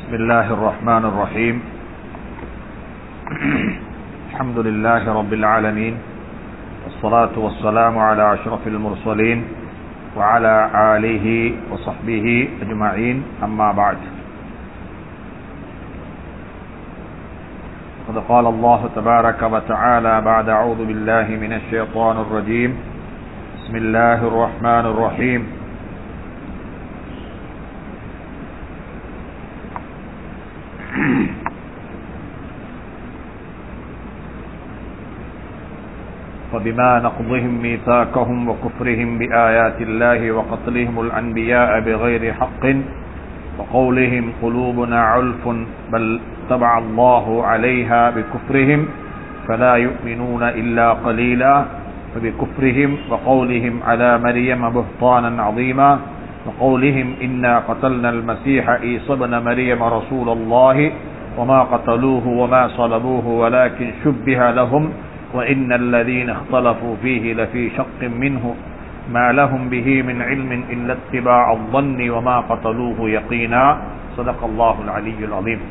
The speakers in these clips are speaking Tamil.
بسم الله الرحمن الرحيم الحمد لله رب العالمين والصلاة والسلام على أشرف المرسلين وعلى آله وصحبه أجمعين أما بعد قد قال الله تبارك وتعالى بعد أعوذ بالله من الشيطان الرجيم بسم الله الرحمن الرحيم فبما نقضهم ميثاقهم وكفرهم بآيات الله وقتلهم الأنبياء بغير حق وقولهم قلوبنا علف بل طبع الله عليها بكفرهم فلا يؤمنون إلا قليلا فبكفرهم وقولهم على مريم بهتانا عظيما وقولهم إنا قتلنا المسيح عيسى ابن مريم رسول الله وما قتلوه وما صلبوه ولكن شبه لهم وإن الذين اختلفوا فيه لفي شق منه ما لهم به من علم إلا اتباع الظن وما قتلوه يقينا صدق الله العلي العظيم.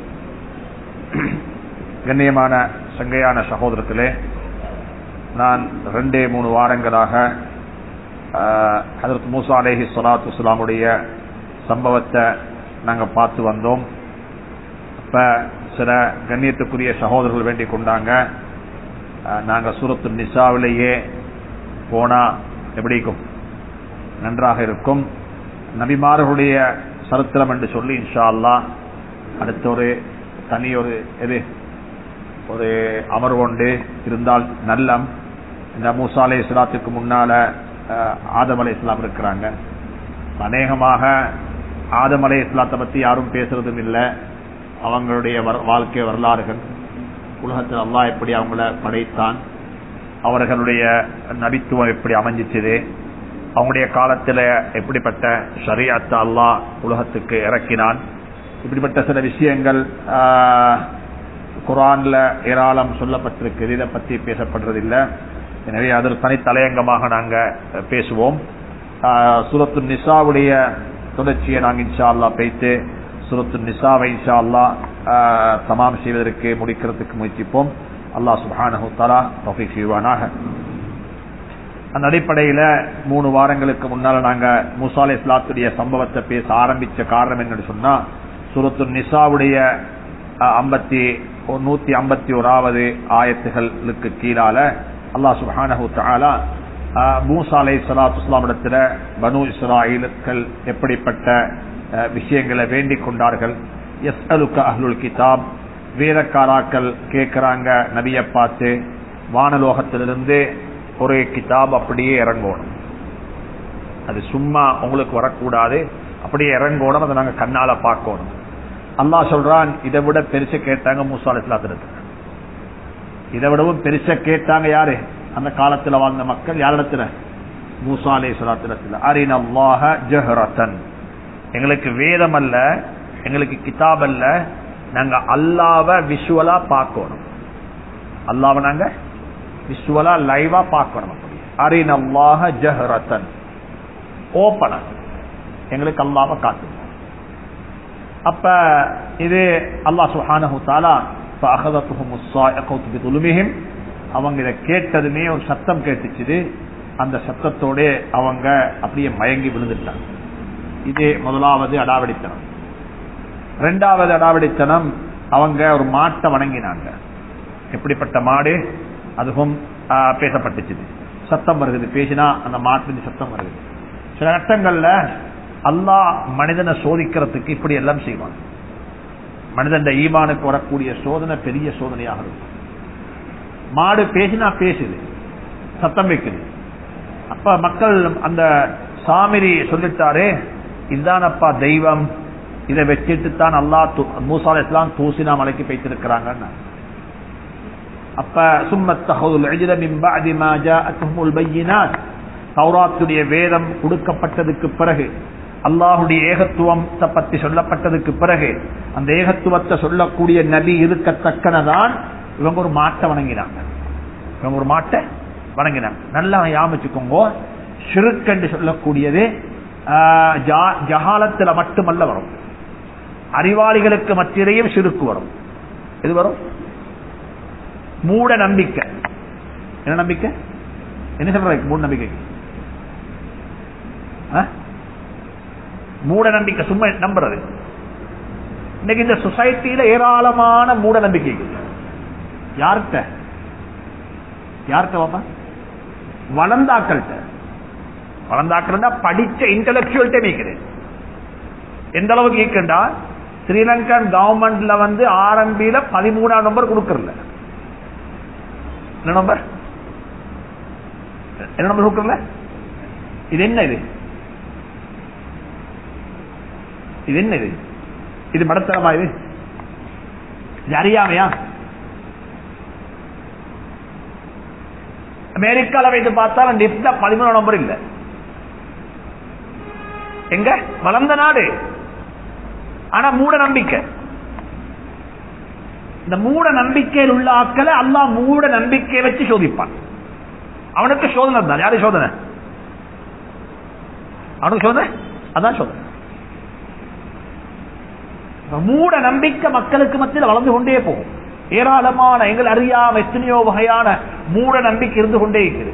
கண்ணியமான சங்கையான சகோதரர்களே, நான் 2-3 வாரங்களாக ஹஜ்ரத் மூசா அலைஹி ஸலாத்து வஸ்ஸலாமுடைய சம்பவத்தை நாங்கள் பார்த்து வந்தோம். இப்போ சில கண்ணியத்துக்குரிய சகோதரர்கள் வேண்டிக் கொண்டாங்க, நாங்கள் சூரத்து நிசாவிலேயே போனால் எப்படி இருக்கும், நன்றாக இருக்கும். நபிமார்களுடைய சரித்திரம் என்று சொல்லி இன்ஷா அல்லாஹ் அடுத்த ஒரு தனி ஒரு அமர்வு கொண்டு இருந்தால் நல்லம். இந்த மூசா அலைஹிஸ்ஸலாத்துக்கு முன்னால ஆதம் அலைஹிஸ்ஸலாம் இருக்கிறாங்க. அநேகமாக ஆதம் அலைஹிஸ்ஸலாத்தை பற்றி யாரும் பேசுறதும் இல்லை. அவங்களுடைய வாழ்க்கை வரலாறுகள், உலகத்தில் அல்லாஹ் எப்படி அவங்கள படைத்தான், அவர்களுடைய நபித்துவம் எப்படி அமைஞ்சிச்சது, அவங்களுடைய காலத்தில் எப்படிப்பட்ட ஷரீஅத்தை அல்லாஹ் உலகத்துக்கு இறக்கினான், இப்படிப்பட்ட சில விஷயங்கள் குர்ஆன்ல ஏராளம் சொல்லப்பட்டிருக்குது. இதை பற்றி பேசப்படுறதில்லை. எனவே அதில் தனித்தலையங்கமாக நாங்கள் பேசுவோம். சூரத்து நிசாவுடைய தொடர்ச்சியை நாங்கள் இன்ஷா அல்லாஹ் பேசி சூரத்து நிசாவை இன்ஷா அல்லாஹ் தமாம் செய்வதற்கு முடிக்கிறதுக்கு முயற்சிப்போம். அல்லாஹ் சுப்ஹானஹு வ தஆலா தௌஃபீக் செய்வானாக. அந்த அடிப்படையில் 3 வாரங்களுக்கு முன்னால் நாங்கள் மூசா அலைஹிஸ்ஸலாத்துடைய சம்பவத்தை பேச ஆரம்பித்த காரணம் என்னன்னு சொன்னால், சூரத்து நிசாவுடைய 151வது ஆயத்துகளுக்கு கீழால அல்லாஹ் சுப்ஹானஹு வ தஆலா மூசா அலைஹிஸ்ஸலாத்து வஸ்ஸலாம் இடத்துல பனு இஸ்ராயீல்கள் எப்படிப்பட்ட விஷயங்களை வேண்டிக் கொண்டார்கள். யஸ்அலுக அஹ்லுல் கிதாப், வேதக்காராக்கள் கேட்கிறாங்க நபியை பார்த்து, வானலோகத்திலிருந்து ஒரு கிதாப் அப்படியே இறங்கணும், அது சும்மா உங்களுக்கு வரக்கூடாது, அப்படியே இறங்கணும், அதை நாங்கள் கண்ணால பார்க்கணும். அல்லாஹ் சொல்றான், இதை விட பெருச கேட்டாங்க மூசா அலைஹிஸ்ஸலாத்து, இதை விடவும் பெருச கேட்டாங்க யாரு, அந்த காலத்தில் வாழ்ந்த மக்கள். யாரிடத்துல? மூசா அலைஹிஸ்ஸலாத்து. அரினல்லாஹ ஜஹரத்தன், எங்களுக்கு வேதம் அல்ல, எங்களுக்கு கிதாப் அல்ல, நாங்க அல்லாஹ்வை விஷுவலா பார்க்கணும், அல்லாஹ்வை நாங்க விஷுவலா லைவா பார்க்கணும். அரினல்லாஹ ஜஹரத்தன், ஓபனா எங்களுக்கு அல்லாஹ்வை காட்டுங்க. அப்ப இது அல்லாஹ் சுப்ஹானஹு வ தஆலா ஃபஅഖذتهم الصاعقة بظلمهم, அவங்க இதை கேட்டதுமே ஒரு சத்தம் கேட்டுச்சு. அந்த சத்தத்தோட அவங்க அப்படியே மயங்கி விழுந்துட்டாங்க. இது முதலாவது அடாவடித்தனம். 2வது அடாவடித்தனம், அவங்க ஒரு மாட்டை வணங்கினாங்க. எப்படிப்பட்ட மாடு, அதுவும் பேசப்பட்டுச்சு. சத்தம் வருது, பேசினா அந்த மாட்டு சத்தம் வருது. சில கட்டங்கள்ல அல்லாஹ் மனிதனை சோதிக்கிறதுக்கு இப்படி எல்லாம் செய்வான். மனிதன் ஈமானுக்கு வரக்கூடிய சோதனை பெரிய சோதனையாக இருக்கும். மாடு பேசினா பேசுது, சத்தம் வைக்குது. அப்ப மக்கள் அந்த சாமிரி சொல்லிட்டாரு, இதுதானப்பா தெய்வம், இதை வச்சுட்டு தான் அல்லாஹ் மூசா அலைஹிஸ்ஸலாம் தூசினா மலைக்கு பேசிருக்கிறாங்க. அப்ப சும்மத்தஹுல் இஜ்ர மின் பஅதி மா ஜாஅத்துஹுல் பையினாத், தௌராத்துடைய வேதம் கொடுக்கப்பட்டதுக்கு பிறகு, அல்லாஹுடைய ஏகத்துவம் பற்றி சொல்லப்பட்டதுக்கு பிறகு, அந்த ஏகத்துவத்தை சொல்லக்கூடிய நபி இருக்கத்தக்கனதான் இவங்க ஒரு மாட்டை வணங்கினாங்க. நல்லா யாமிச்சுக்கோங்க, ஷிர்க் என்று சொல்லக்கூடியது ஜஹாலத்துல மட்டுமல்ல வரும். அறிவாளிகளுக்கு மத்தியிலேயும் சிறுக்கு வரும். எது வரும்? மூட நம்பிக்கை. என்ன நம்பிக்கை? என்ன சொல்ற மூட நம்பிக்கை? மூட நம்பிக்கை சும்மா நம்புறது. இன்னைக்கு இந்த சொசைட்டியில ஏராளமான மூட நம்பிக்கைகள். யார்கிட்ட? யார்கிட்ட பாப்பா? வளர்ந்தாக்கள்கிட்ட. வளர்ந்தாக்கள் படிச்ச இன்டலெக்சுவல்ட்டே மீக்கிறேன். எந்த அளவுக்கு ஈக்கண்டா, ஸ்ரீலங்கன் கவர்மெண்ட்ல ஆர்எம்பியில 13ஆம் நம்பர் கொடுக்கறல. என்ன நம்பர்? என்ன நம்பர் கொடுக்கறல? இது என்ன? இது என்ன? இது மடத்தரமா? இது அறியாமையா? அமெரிக்கால வைத்து பார்த்தாலும் நிப்ட 13ஆம் நம்பர் இல்ல. எங்க? வளர்ந்த நாடு. ஆனா மூட நம்பிக்கை. இந்த மூட நம்பிக்கையில் உள்ள ஆட்களை அல்லாஹ் மூட நம்பிக்கையை வச்சு சோதிப்பான். அவனுக்கு சோதனை தான். யாரு சோதனை? அவனுக்கு சோதனை. அதான் சோதனை. மூட நம்பிக்கை மக்களுக்கு மத்தியில் வளர்ந்து கொண்டே போகும். ஏராளமான எங்கள் அறியாம எத்தனையோ வகையான மூட நம்பிக்கை இருந்து கொண்டே இருக்கிறது.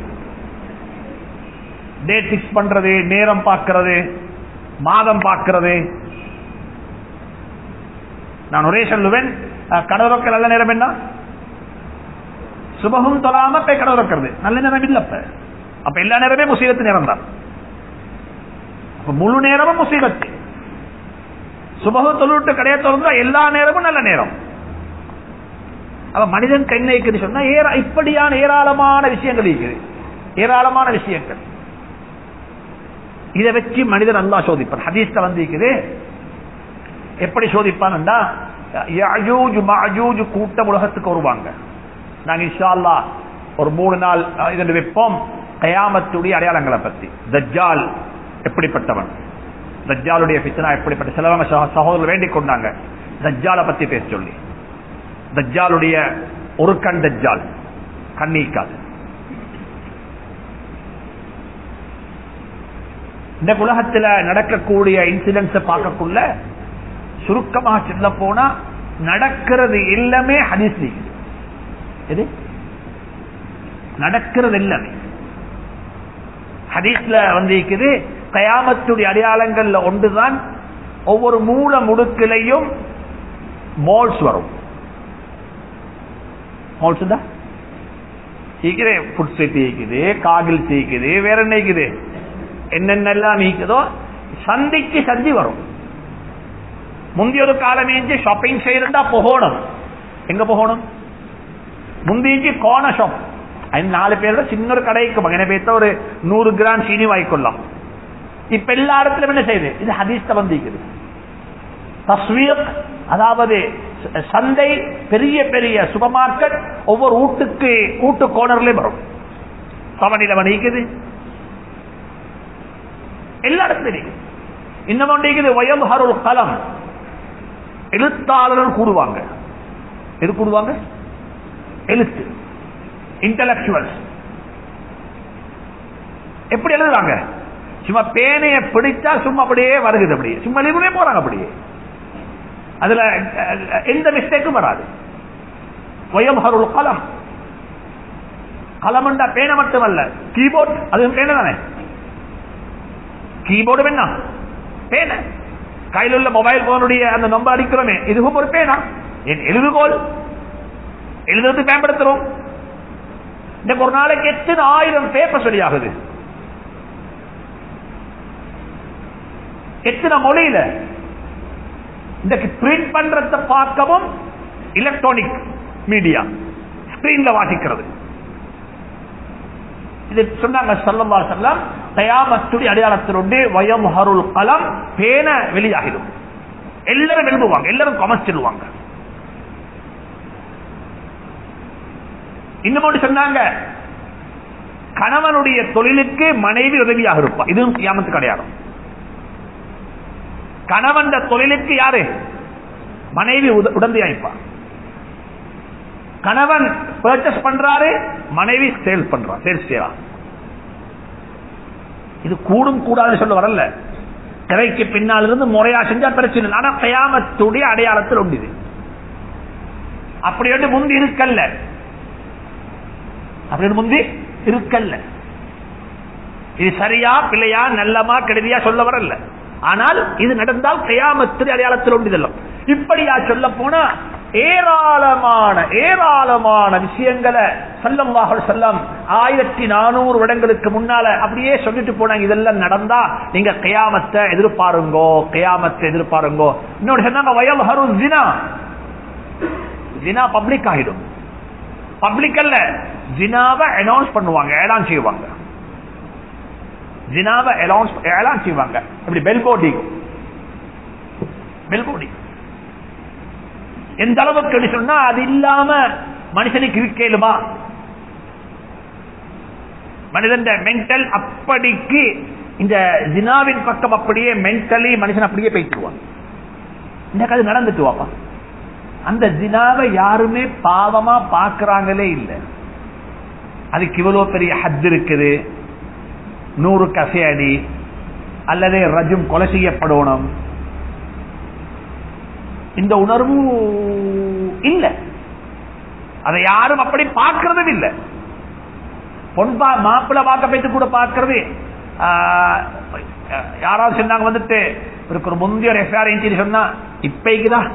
டேட் பிக்ஸ் பண்றது, நேரம் பார்க்கிறது, மாதம் பார்க்கிறது. நான் ஒரே சொல்லுவேன், கடவுள் நல்ல நேரம் என்ன? சுபகம் தொழாம போய் கடவுள் வைக்கிறது நல்ல நேரம் இல்ல. அப்ப எல்லா நேரமே முசீபத்து நேரம் தான். முழு நேரமும் முசீபத்து. சுபகம் தொழுவிட்டு கடையை திறந்தா எல்லா நேரமும் நல்ல நேரம். அப்ப மனிதன் கண்ணை சொன்னா இப்படியான ஏராளமான விஷயங்கள் இருக்குது. ஏராளமான விஷயங்கள். இதை வச்சு மனிதன் அல்லாஹ் சோதிப்பான். ஹதீஸ்ல இருக்குது. எப்படி சோதிப்பான்டா, யஜூஜ் மஅஜூஜ் கூட்டம் உலகத்துக்கு வருவாங்க. நாங்க இன்ஷா அல்லாஹ் ஒரு 3 நாள் இதில் வைப்போம் கயாமத்துடைய அடையாளங்களை பத்தி. தஜ்ஜால் எப்படிப்பட்டவன், தஜ்ஜாலுடைய ஃபித்னா எப்படிப்பட்ட. சிலவங்க சகோதரர் வேண்டிக் கொண்டாங்க தஜ்ஜாலை பத்தி பேச சொல்லி. தஜ்ஜாலுடைய ஒரு கண் தஜ்ஜால் கண்ணீக்காது. இந்த உலகத்தில் நடக்கக்கூடிய இன்சிடென்ட்ஸை பார்க்கக்குள்ள சுருக்கமாக சொல்ல போனா நடக்கிறது எல்லாமே ஹதீஸ். எது நடக்கிறது எல்லாமே ஹதீஸ்ல இருக்குது. கயாமத்துடைய அடையாளங்கள்ல ஒன்றுதான் ஒவ்வொரு மூல முடுக்கிலையும் மால்ஸ் வரும். மால்ஸ் தான் ஃபுட் சிட்டி இருக்குது, காகில் இருக்குது, வேற என்ன இருக்குது, என்னென்னலாம் நீக்குதோ சந்திக்கு சந்தி வரும். முந்தைய ஒரு காலமே ஷாப்பிங் செய்யறா போகணும். எங்க போகணும்? முந்தைய கோன ஷாப். 4 பேரோட சின்ன ஒரு கடைக்கு மகனை பேத்த ஒரு 100 கிராம் சீனி வாங்கிக்கொள்ளலாம். இப்ப எல்லா இடத்துல என்ன செய்யுது? இது ஹதீஸ்ல வந்திருக்குது. தஸ்வீர், அதாவது சந்தை, பெரிய பெரிய சூப்பர் மார்க்கெட் ஒவ்வொரு வீட்டு கோனர்லயும் வரும். சவனில வணிக்குது எல்லா இடத்துலையும். இன்னும் ஒன்றைக்குது வயம்ஹருல் கலம், எழுத்தாளர்கள் கூடுவாங்க. எது கூடுவாங்க? எழுத்து, இன்டலெக்சுவல்ஸ். எப்படி எழுதுறாங்க? சும்மா பேனையை பிடிச்சா சும்மா அப்படியே வருகுது, அப்படியே சும்மா எழுதுவே போறாங்க. அப்படியே அதுல எந்த மிஸ்டேக்கும் வராது. வயம்ஹருல் கலம், கலம்ண்டா பேனை மட்டுமல்ல, கீபோர்ட் அதுவும் பேனை தானே. கீபோர்டு என்ன? பேனை. கையில் உள்ள மொபைல் போனுடைய அந்த நம்பர் அடிக்கிறோமே, இதுவும் ஒரு பேனா. என் எழுதுகோல் எழுதுறது பயன்படுத்துறோம். இந்த ஒரு நாளைக்கு எத்தனை 1000 பேப்பர் வெளியாகுது, எத்தனை மொழியில. இன்றைக்கு பிரிண்ட் பண்றத பார்க்கவும் எலக்ட்ரானிக் மீடியா ஸ்கிரீன்ல வாசிக்கிறது. இது சொன்னாங்க ஸல்லல்லாஹு அலைஹி வஸல்லம், கயாமத்துடைய அடையாளத்திலுண்டு வயம்ஹருல் கலம், பேன வெளியாகிடும். எல்லாரும் எழுதுவாங்க, எல்லாரும் கமெண்ட்ஸ் எழுதுவாங்க. இன்னும் சொன்னாங்க, கணவனுடைய தொழிலுக்கு மனைவி உதவியாக இருப்பா. இதுவும் கியாமத்துக்கு அடையாளம். கணவன் தொழிலுக்கு யாரு? மனைவி உடந்தையாய்ப்பா. கணவன் பர்ச்சேஸ் பண்றாரு, மனைவி சேல்ஸ் பண்றா, சேல்ஸ் செய்யறா. இது கூடும் கூடாது சொல்ல வரல. திரைக்கு பின்னால் இருந்து முறையா செஞ்சா பிரச்சனை இல்லை. ஆனா கியாமத்துடைய அடையாளத்தில் உண்டு இது. அப்படி வந்து முந்தி இருக்கல்ல, அப்படி முந்தி இருக்கல்ல. இது சரியா பிள்ளையா நல்லமா கெடுதியா சொல்ல வரல. ஆனால் இது நடந்தால் கியாமத்து அடையாளத்தில் உண்டு. இதெல்லாம் இப்படியா சொல்ல போனா ஏராளமான ஏராளமான விஷயங்களை ஸல்லல்லாஹு அலைஹி வஸல்லம் 1400 வருடங்களுக்கு முன்னால அப்படியே சொல்லிட்டு போனாங்க. இதெல்லாம் நடந்தா நீங்க கியாமத்தை எதிர்பாருங்கோ, கியாமத்தை எதிர்பாருங்கோ. இன்னொரு சொன்னாங்க வயல்ஹரு ஸினா, ஸினா பப்ளிக் ஆகிடும். பப்ளிக் அல்ல, ஸினாவை அனௌன்ஸ் பண்ணுவாங்க, ஏலான் செய்வாங்க. ஸினாவை ஏலான் செய்வாங்க. எப்படி பெல்போர்டி, பெல்போர்டி எந்த அளவுக்கு சொன்னா அது இல்லாம மனுஷனுக்கு இருக்கேலுமா? மனிதன் மென்டல் அப்படிக்கு இந்த ஜினாவின் பக்கம் அப்படியே மென்டலி மனுஷன் அப்படியே பேசிடுவான். இன்னைக்கு அது நடந்துட்டு வாப்பா. அந்த ஜினாவை யாருமே பாவமா பாக்குறாங்களே இல்லை. அதுக்கு இவ்வளவு பெரிய ஹத் இருக்குது. 100 கசையடி அல்லது ரஜும் கொலை செய்யப்படணும், இந்த உணர்வு இல்ல. அதை யாரும் அப்படி பார்க்கறதும் இல்லை. பொன்பா மாப்பிள்ள பார்க்க போயிட்டு கூட பார்க்கறது. யாராவது சொன்னாங்க வந்துட்டு ஒரு முந்தைய ஒரு எஃப்ஐஆர் சொன்னா இப்பைக்குதான்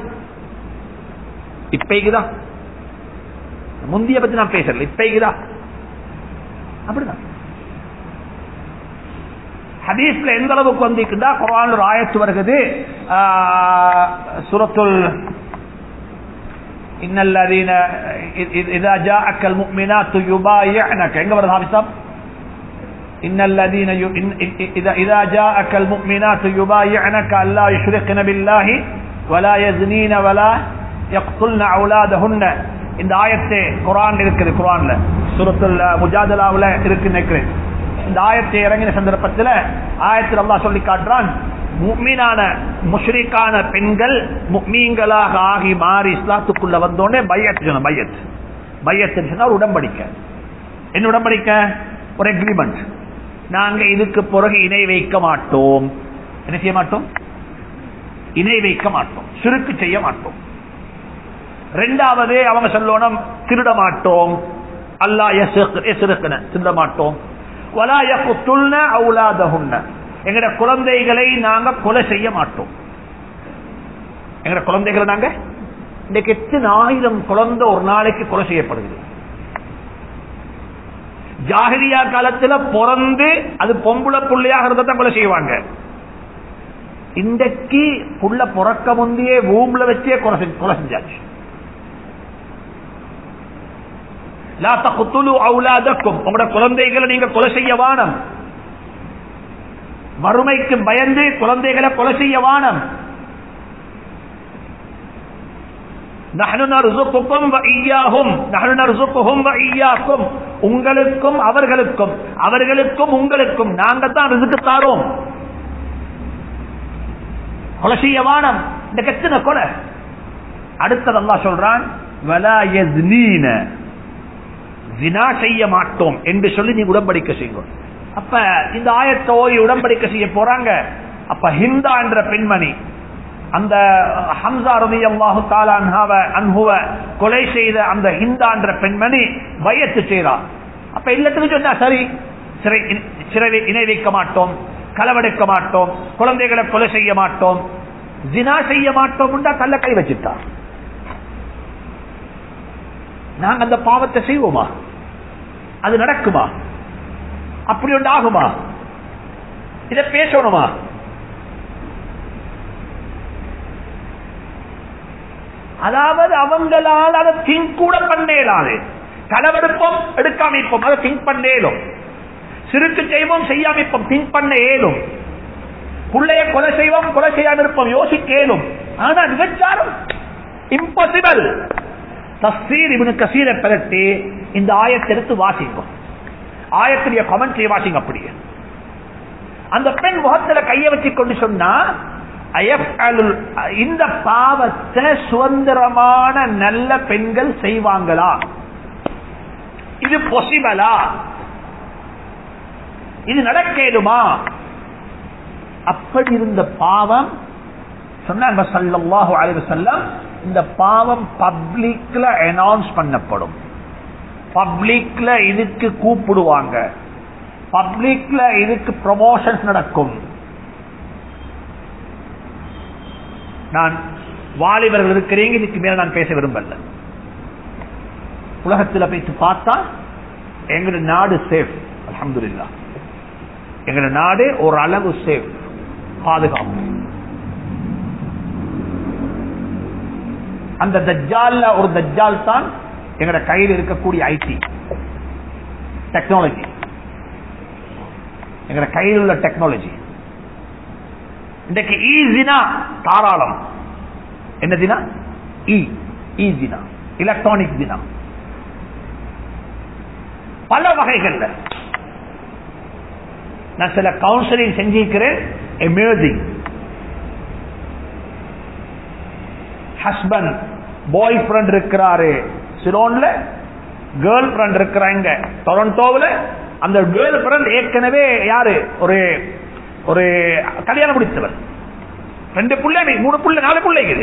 முந்திய பத்தி நான் பேசல, இப்பைக்குதான் அப்படிதான். ஹதீஸ்ல எந்த அளவுக்கு வந்திருக்குதா, குர்ஆன்ல ஒரு ஆயத்து வருகிறது. சூரத்துல் இன்னல்லதீன இதா ஜாஅக்கல் முஃமினாத்து யுபாயிஅனக, எங்க வருது ஹாபிஸா? இன்னல்லதீன இதா ஜாஅக்கல் முஃமினாத்து யுபாயிஅனக அல்லா யுஷ்ரிக்ன பில்லாஹி வலா யஸ்னீன வலா யக்துல்ன அவுலாதஹுன்ன. இந்த ஆயத்து குர்ஆன்ல இருக்குது. குர்ஆன்ல சூரத்துல் முஜாதலாவுல இருக்கு நினைக்கிறேன். இந்த ஆயத்தை இறங்கின சந்தர்ப்பத்தில் ஆயத்தில் அல்லாஹ் சொல்லி காட்டுறான், முஃமினான முஷ்ரிக்கான பெண்கள் முஃமீன்களாக ஆகி மாறி இஸ்லாத்துக்குள்ள வந்தோடனே பையத் சொன்ன. பையத் சொன்னா ஒரு உடன்படிக்கை. என்ன உடன்படிக்கை? ஒரு அக்ரிமெண்ட். நாங்க இதுக்கு பிறகு இணை வைக்க மாட்டோம். என்ன செய்ய மாட்டோம்? இணை வைக்க மாட்டோம், சிறுக்கு செய்ய மாட்டோம். ரெண்டாவது அவங்க சொல்லணும், திருட மாட்டோம். அல்லாஹ் யஸ்ருக்ன, திருட மாட்டோம். வலா யக்துல்ன அவுலாதஹுன்ன, எங்கட குழந்தைகளை நாங்க கொலை செய்ய மாட்டோம். எங்கட குழந்தைகளை நாங்க இன்னைக்கு 8,000 குழந்தை ஒரு நாளைக்கு கொலை செய்யப்படுகிறது. ஜாஹிலியா காலத்துல பிறந்து அது பொம்புள புள்ளையாக இருந்தா கொலை செய்வாங்க. இன்றைக்கு புள்ள பிறக்க முந்தையே பூம்ல வச்சே கொலை செஞ்சாச்சு. லா தக்துலு அவுலாதக்கும், உங்களோட குழந்தைகளை நீங்க கொலை செய்ய வானம். மறுமைக்கு பயந்து குழந்தைகளை கொலை செய்ய வானம். நஹ்னு நர்ஸுகுகும் வ இய்யாஹும், நஹ்னு நர்ஸுகுஹும் வ இய்யாக்கும், உங்களுக்கும் அவர்களுக்கும், அவர்களுக்கும் உங்களுக்கும் நாங்க தான் ரிஸ்க் தாரோம். கொலை செய்ய வானம். இந்த கெத்தன கொலை. அடுத்தது அல்லாஹ் சொல்றான், வலா யஸ்னீன, ஜினா செய்ய மாட்டோம் என்று சொல்லி நீ உடன்படிக்கை செய்யும். அப்ப இந்த ஆயத்தை உடன்படிக்கை செய்ய போறாங்க. அப்ப ஹிந்தா என்ற பெண்மணி அந்த ஹம்சா ரலியல்லாஹு தஆலா அன்ஹுவ கொலை செய்த அந்த ஹிந்தா என்ற பெண்மணி பையத்து செய்றார். அப்ப இல்லத்துக்கு சொன்னா சரி, சிறை இணை வைக்க மாட்டோம், களவெடுக்க மாட்டோம், குழந்தைகளை கொலை செய்ய மாட்டோம், ஜினா செய்ய மாட்டோம், கல்ல கை வச்சுட்டா. நாங்க அந்த பாவத்தை செய்வோமா? அது நடக்குமா? அப்படி ஒன்று ஆகுமா? இதை பேசணுமா? அதாவது அவங்களால் அதை திங்க் கூட பண்ணேலாது. களவெடுப்போம், எடுக்காமிப்போம், அதை திங்க் பண்ணேலும். சிறுக்கு செய்வோம், செய்யாமிப்போம், திங்க் பண்ண ஏலும். பிள்ளைய கொலை செய்வோம், கொலை செய்யாம இருப்போம், யோசிக்க ஏலும். ஆனா விபச்சாரம் இம்பாசிபிள். தஃசீர் இப்னு கஸீரை பரட்டி இந்த ஆயத்தை எடுத்து வாசிக்கும். ஆயத்திலேயே கமெண்ட் செய்ய வாசிங்க. அப்படியே அந்த பெண் முகத்துல கைய வச்சு கொண்டு சொன்னா, இந்த பாவத்தை சுதந்திரமான நல்ல பெண்கள் செய்வாங்களா? இது பாசிபிளா? இது நடக்கேடுமா? அப்படி இருந்த பாவம் சொன்னாங்க ஸல்லல்லாஹு அலைஹி வஸல்லம், இந்த பாவம் பப்ளிக்ல அனௌன்ஸ் பண்ணப்படும், பப்ளிக்ல இதுக்கு கூப்பிடுவாங்க, பப்ளிக்ல இதுக்கு ப்ரமோஷன்ஸ் நடக்கும். நான் வாலிபர்கள் இருக்கிறீங்க, இதுக்கு மேல நான் பேச விரும்பல. உலகத்தில் போயிட்டு பார்த்தா எங்களுடைய நாடு சேஃப், அல்ஹம்துலில்லாஹ். எங்களுடைய நாடு ஒரு அளவு சேஃப், பாதுகாப்பு. அந்த தஜ்ஜால்ல ஒரு தஜ்ஜால் தான் எங்களுடைய கையில் இருக்கக்கூடிய ஐடி டெக்னாலஜி, எங்களுடைய கையில் உள்ள டெக்னாலஜி. இன்றைக்கு ஈஸினா தாராளம். என்ன தினா? ஈஸினா எலக்ட்ரானிக் தினா, பல வகைகள்ல. நான் சில கவுன்சிலிங் செஞ்சிருக்கிறேன். எமர்ஜிங் ஹஸ்பண்ட் பாய் ஃப்ரெண்ட் இருக்கிறாரு சிலோன்ல, கேர்ள் ஃப்ரெண்ட் இருக்கிறாங்க டொரண்டோவில். அந்த கேர்ள் ஃப்ரெண்ட் ஏற்கனவே யாரு, ஒரு ஒரு கல்யாணம் முடித்தவர், 2 பிள்ளை 3 பிள்ளை 4 பிள்ளைக்குது.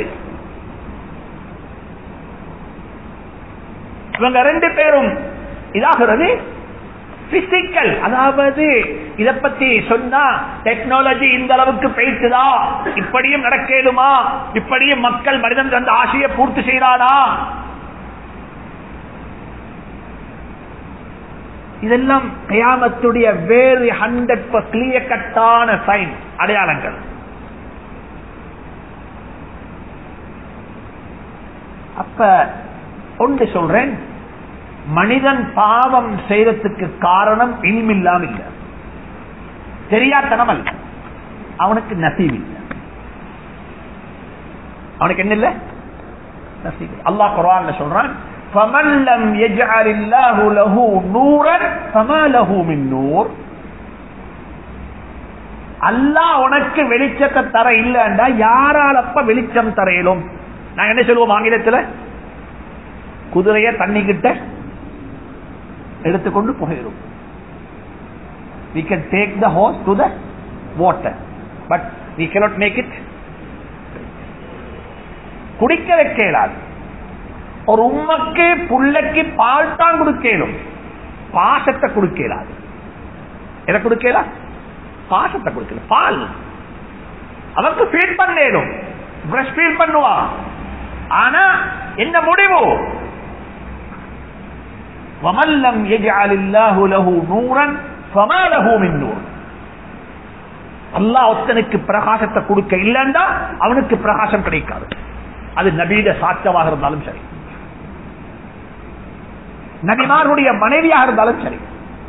இவங்க 2 பேரும் இதாகிறது பிசிக்கல். அதாவது இத பத்தி சொன்னா டெக்னாலஜி இந்த அளவுக்கு போயிட்டுதா, இப்படியும் நடக்கேதுமா, இப்படியும் மக்கள் மனிதன் அந்த ஆசையை பூர்த்தி செய்யறானா, இதெல்லாம் கியாமத்துடைய வேறு 100% கிளியர் கட்டான சைன், அடையாளங்கள். அப்ப ஒன்று சொல்றேன், மனிதன் பாவம் செய்யறதுக்கு காரணம் இல்மில்லாம இல்ல, தெரியாதனம் அல்ல, அவனுக்கு நசீப் இல்லை. அவனுக்கு என்ன இல்ல? நசீப். அல்லாஹ் குர்ஆன்ல சொல்றான், فَمَنْ لَمْ يَجْعَلِ اللَّهُ لَهُ نُورًا فَمَا لَهُ مِنْ نُورٍ. அல்லாஹ் உனக்கு வெளிச்சத்தை தர இல்லைண்டா யாரால் அப்ப வெளிச்சம் தரையிலும்? நாங்க என்ன சொல்லுவோம் ஆங்கிலத்தில்? குதிரைய தண்ணி கிட்ட எடுத்துக்கொண்டு போயிடும். We can take the horse to the water, but we cannot make it. குடிக்க வைக்கலாது. ஒரு உம்மக்கு புள்ளைக்கு பால் தான் கொடுக்கலும், பாசத்தை கொடுக்கலாது. எதை கொடுக்கலாம்? பாசத்தை கொடுக்கல. பால் அவருக்கு ஃபீட் பண்ணேடும், பிரஷ் ஃபீட் பண்ணுவான். ஆனா என்ன முடிவு? وَمَنْ لَمْ يَجْعَلِ اللَّهُ لَهُ نُورًا فَمَا لَهُ مِنْ نُورٍ. அல்லாஹ் ஒருத்தனுக்கு பிரகாசத்தை கொடுக்க இல்லைண்டா அவனுக்கு பிரகாசம் கிடைக்காது. அது நபியிட சாட்சமாக இருந்தாலும் சரி, நபிமாருடைய மனைவியாக இருந்தாலும் சரி.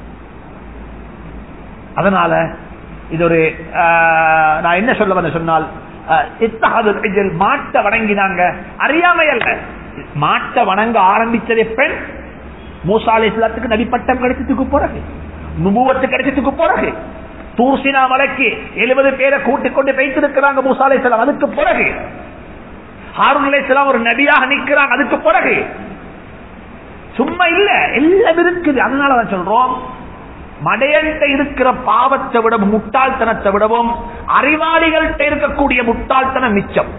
அதனால இது ஒரு நான் என்ன சொல்ல வந்த சொன்னால், மாட்டை வணங்கினாங்க, அறியாமை அல்ல. மாட்டை வணங்க ஆரம்பிச்சதே பெண். மூசா அலைஹிஸ்ஸலாத்துக்கு நபி பட்டம் கிடைச்சதுக்கு பிறகு, நுபுவத்து கிடைச்சதுக்கு பிறகு, தூர்சினா மலைக்கு 70 பேரை கூட்டிக் கொண்டு வைத்திருக்கிறாங்க மூசா அலைஹிஸ்ஸலாம். அதுக்கு பிறகு ஹாரூன் அலைஹிஸ்ஸலாம் ஒரு நபியாக நிற்கிறாங்க. அதுக்கு பிறகு சும்மா இல்ல, எல்லாம் இருக்குது. அதனால தான் சொல்றோம், மடையன்ட்ட இருக்கிற பாவத்தை விடவும் முட்டாள்தனத்தை விடவும் அறிவாளிகள்கிட்ட இருக்கக்கூடிய முட்டாள்தனம் மிச்சம்.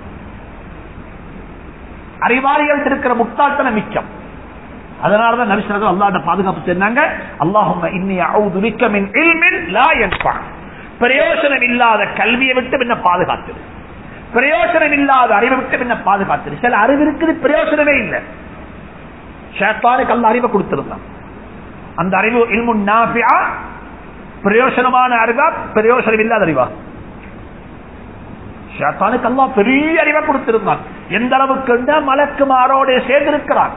அறிவாளிகள் இருக்கிற முட்டாள்தனம் மிச்சம். அதனாலதான் நபி ஸல்லல்லாஹு அலைஹி வஸல்லம் அல்லாஹ்வுடைய பாதுகாப்பு சொன்னாங்க, அல்லாஹும்ம இன்னி அஊது பிக்க மின் இல்மின் லா யன்ஃபா. பிரயோஜனம் இல்லாத கல்வியை விட்டு என்ன பாதுகாத்து, பிரயோஜனம் இல்லாத அறிவை விட்டு என்ன பாதுகாத்து. சில அறிவு இருக்குது, பிரயோஜனமே இல்லை. ஷைத்தானுக்கு அல்லாஹ் அறிவை கொடுத்திருந்தான். அந்த அறிவு இல்முன் நாஃபிஆ, பிரயோஜனமான அறிவா, பிரயோஜனம் இல்லாத அறிவா? ஷைத்தானுக்கு அல்லாஹ் பெரிய அறிவை கொடுத்திருந்தான். எந்த அளவுக்கு மலக்குமாரோட சேர்ந்திருக்கிறான்.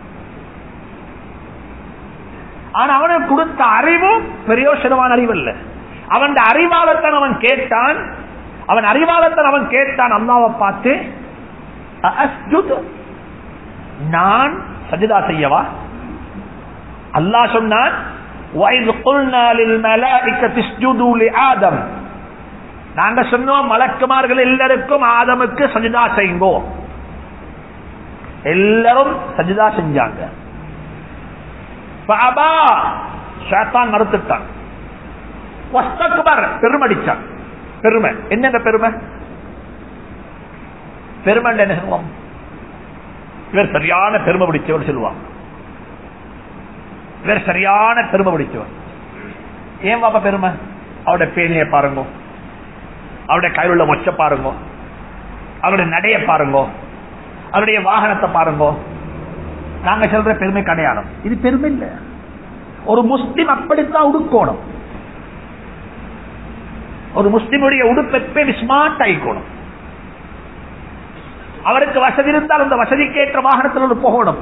ஆனா அவனுக்கு கொடுத்த அறிவு பிரயோஜனமான அறிவு அல்ல. அவன் அறிவாளத்தான் அவன் கேட்டான். அவன் அறிவாளத்தான் அவன் கேட்டான் அல்லாஹ்வை பார்த்து, அஸ்ஜுது, நான் சஜதா செய்யவா? அல்லாஹ் சொன்னான், வஇத் குல்னா லில் மலாயிகத்தி இஸ்ஜுது லிஆதம். நாங்க சொன்னோம் மலக்குமார்கள் எல்லாருக்கும் ஆதமுக்கு சஜதா செய்யுங்கோ. எல்லாரும் சஜதா செஞ்சாங்க. ஷைத்தான் மறுத்துட்டான், வஸ்தக்பர், பெருமடிச்சான். பெருமை. என்னங்க பெருமை? பெருமை என்ன சொல்லுவோம்? இவர் சரியான பெருமை பிடிச்சவர் சொல்லுவாங்க. இவர் சரியான பெருமை பிடிச்சவர். ஏன் பாப்பா பெருமை? அவருடைய பேணியை பாருங்க, அவருடைய கையில் உள்ள மொச்ச பாருங்க, அவருடைய நடைய பாருங்க, அவருடைய வாகனத்தை பாருங்க. நாங்க சொல்ற பெருமை அடையாளம். இது பெருமை இல்ல. ஒரு முஸ்லிம் அப்படித்தான் உடுக்கணும். ஒரு முஸ்லிமுடைய உடுப்பை ஸ்மார்ட் ஆயிக்கணும். அவருக்கு வசதி இருந்தால் அந்த வசதிக்கேற்ற வாகனத்தில் போகணும்.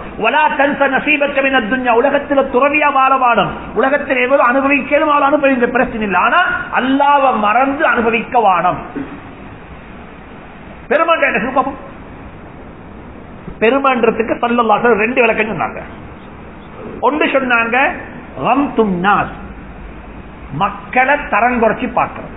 உலகத்தில் துறவியா வாழவாடும். உலகத்தில் எவ்வளவு அனுபவிக்கணும் அனுபவிக்க பிரச்சனை இல்லை. ஆனா அல்லாஹ்வை மறந்து அனுபவிக்க வானம். பெருமை பெருமைன்றதுக்கு ஸல்லல்லாஹு அலைஹி வஸல்லம் 2 விளக்கம் சொன்னாங்க. ஒன்று சொன்னாங்க கம்துன் நாஸ், மக்களை தரம் குறைச்சி பார்க்கிறது.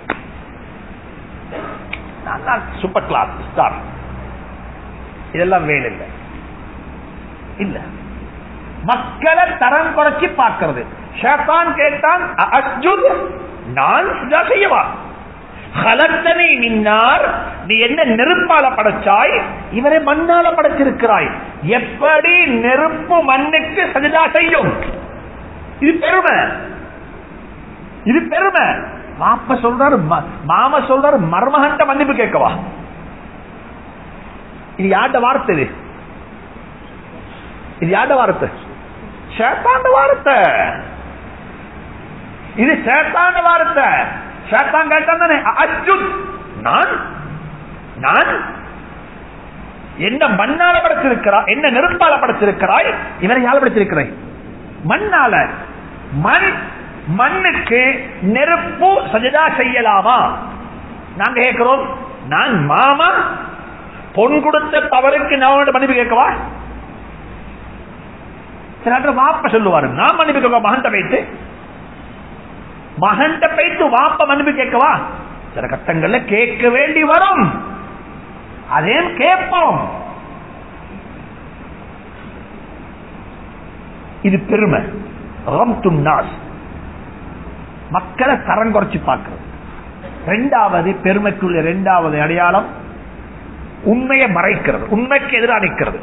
சூப்பர் கிளாஸ் ஸ்டார், இதெல்லாம் வேலை இல்லை. இல்ல, மக்களை தரம் குறைச்சி பார்க்கிறது. ஷைத்தான் கேட்டான், அஸ்ஜுத், நான் சுஜா செய்யவா? கலத்தனை மின்னார், நீ என்ன நெருப்பால படைச்சாய், இவரை மண்ணால படைச்சிருக்கிறாய். எப்படி நெருப்பு மண்ணுக்கு சஜதா செய்யும்? இது பெருமை. இது பெருமை. மாப்ப சொல்றாரு, மாமா சொல்றாரு, மர்மகண்ட மன்னிப்பு கேட்கவா? இது யார்ட வார்த்தை? இது யார்ட வார்த்தை? ஷைத்தான்ட வார்த்தை. இது ஷைத்தான்ட வார்த்தை. ஷைத்தான் கேட்டான், அஸ்ஜுத், நான் நான் என்ன மண்ணால படைச்சிருக்கிறாய், என்ன நெருப்பால படைச்சிருக்கிறாய், இவரை யார படைச்சிருக்கிறாய்? மண்ணால. மண்ணுக்கு நெருப்பு சஜதா செய்யலாமா? நாங்க கேட்கிறோம், நான் மாமா பொன் கொடுத்த தவறுக்கு நான் மன்னிப்பு கேட்கவா? சில வாப்ப சொல்லுவாரு, நான் மன்னிப்பு கேட்க மகன்கிட்ட போயிட்டு வாப்ப மன்னிப்பு கேட்கவா? சில கட்டங்கள்ல கேட்க வேண்டி வரும். அதே கேட்போம். இது பெருமை. மக்களை தரம் குறைச்சு பார்க்கிறது. இரண்டாவது பெருமைக்குள்ள இரண்டாவது அடையாளம் உண்மையை மறைக்கிறது, உண்மைக்கு எதிராக நிற்கிறது.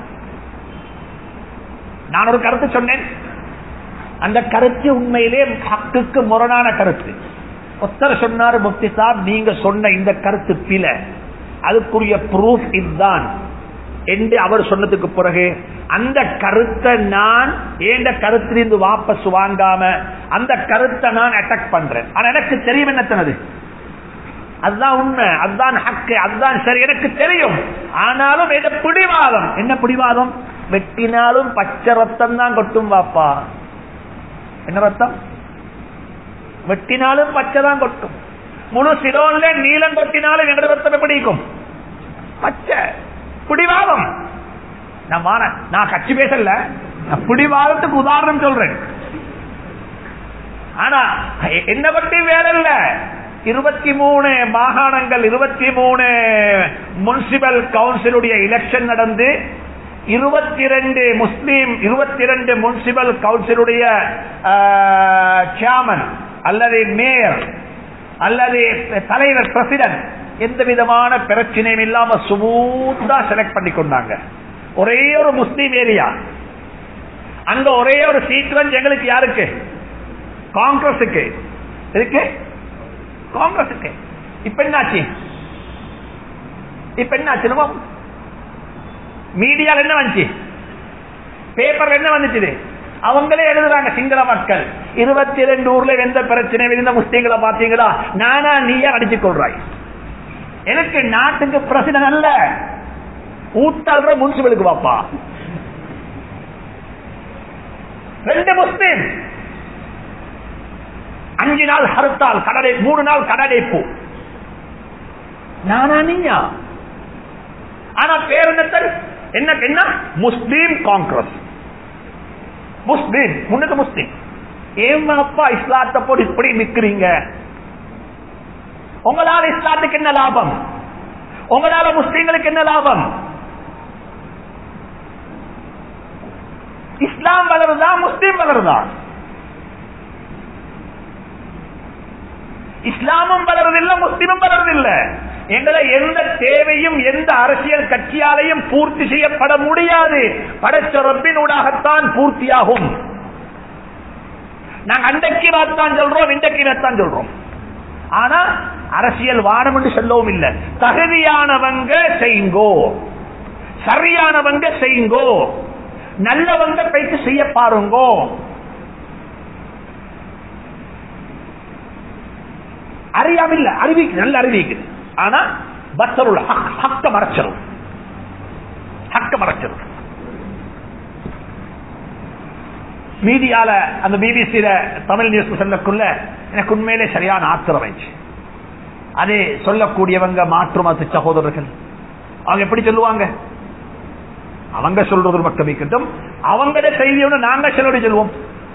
நான் ஒரு கருத்து சொன்னேன், அந்த கருத்து உண்மையிலே ஹக்குக்கு முரணான கருத்து. ஒருத்தர் சொன்னார், முஃப்தி சாப் நீங்க சொன்ன இந்த கருத்து பிழை, அதுக்குரிய ப்ரூஃப் இதுதான் என்று அவர் சொன்னதுக்கு பிறகு அந்த கருத்தை நான் ஏண்ட கருத்திலிருந்து வாபஸ் வாங்காம அந்த கருத்தை நான் அட்டாக் பண்றேன். ஆனா எனக்கு தெரியும் என்ன தனது, அதுதான் உண்மை, அதுதான் ஹக்கு, அதுதான் சரி, எனக்கு தெரியும். ஆனாலும் என்ன பிடிவாதம்? என்ன பிடிவாதம்? வெட்டினாலும் பச்சை ரத்தம் தான் கொட்டும் வாப்பா. என்ன ரத்தம்? வெட்டினாலும் பச்சை தான் கொட்டும். முழு சிரோன்ல நீளம் கொட்டினாலும் எங்க ரத்தம் எப்படி இருக்கும்? பச்சை. பிடிவாதம். நான் கட்சி பேசல, பிடிவாதத்துக்கு உதாரணம் சொல்றேன். ஆனா என்ன பற்றி வேலை இல்ல. 23 மாகாணங்கள், 23 முனிசிபல் கவுன்சிலுடைய எலெக்ஷன் நடந்து 22 முஸ்லீம், 22 முனிசிபல் கவுன்சிலுடைய சேர்மன் அல்லது மேயர் அல்லது தலைவர், பிரசிடன்ட் எந்த விதமான பிரச்சனையும் இல்லாம சுமூத்தா செலக்ட் பண்ணி கொண்டாங்க. ஒரே ஒரு முஸ்லீம் ஏரியா, அங்க ஒரே ஒரு சீட் எங்களுக்கு யாருக்கு? காங்கிரஸுக்கு இருக்கு. காங்கிரஸுக்கு இப்ப என்னாச்சு? இப்ப என்னாச்சு? மீடியால என்ன வந்துச்சு? பேப்பர்ல என்ன வந்துச்சு? அவங்களே எழுதுறாங்க, சிங்கள மக்கள் 22 ஊர்ல எந்த பிரச்சனை இருந்த முஸ்லீம்களை பாத்தீங்களா, நானா நீயா அடிச்சு கொள்றாய். எனக்கு நாட்டுக்கு பிரசிடன்ட் அல்ல, ஊட்டாளர் முனிசிபலுக்கு பாப்பா. 2 முஸ்லீம் 5 நாள் ஹர்த்தால், 3 நாள் கடடைப்பு. நானா நீயா? ஆனா பேர் என்ன? முஸ்லீம் காங்கிரஸ். முஸ்லீம் முன்னுக்கு முஸ்லீம். ஏமாப்பா இஸ்லாத்தை போட்டு இப்படி நிக்கிறீங்க? உங்களால இஸ்லாத்துக்கு என்ன லாபம்? உங்களால முஸ்லீம்களுக்கு என்ன லாபம்? இஸ்லாம் வளருதா, முஸ்லீம் வளருதா? இஸ்லாமும் வளர்றதில்லை, முஸ்லிமும் வளர்றதில்லை. எங்களை எந்த தேவையும் எந்த அரசியல் கட்சியாலையும் பூர்த்தி செய்யப்பட முடியாது. படைச்ச ரப்பினூடாகத்தான் பூர்த்தியாகும். நாங்க அன்றைக்கு தான் சொல்றோம், இன்றைக்கு தான் சொல்றோம். ஆனா அரசியல் வானம் என்று சொல்லவும் இல்லை. தகுதியானவங்க செய்யுங்கோ, சரியானவங்க செய்யுங்கோ, நல்லவங்க பேச்சு செய்ய பாருங்கோ. அறியாமில்ல, அறிவிக்கு நல்ல அறிவிக்குது. ஆனா பத்தருள் ஹக்க மறைச்சரும், ஹக்க மறைச்சரும். மீடியால அந்த பிபிசியில தமிழ் நியூஸ் சொல்லக்குள்ள எனக்கு உண்மையிலே சரியான ஆத்திரம் ஆயிடுச்சு. அதே சொல்லக்கூடியவங்க மாற்று மத சகோதரர்கள் அவங்க எப்படி சொல்லுவாங்க? அவங்க சொல்றது பக்கம் இருக்கட்டும், அவங்கள செய்தியோட நாங்க சொல்லி சொல்லுவோம்.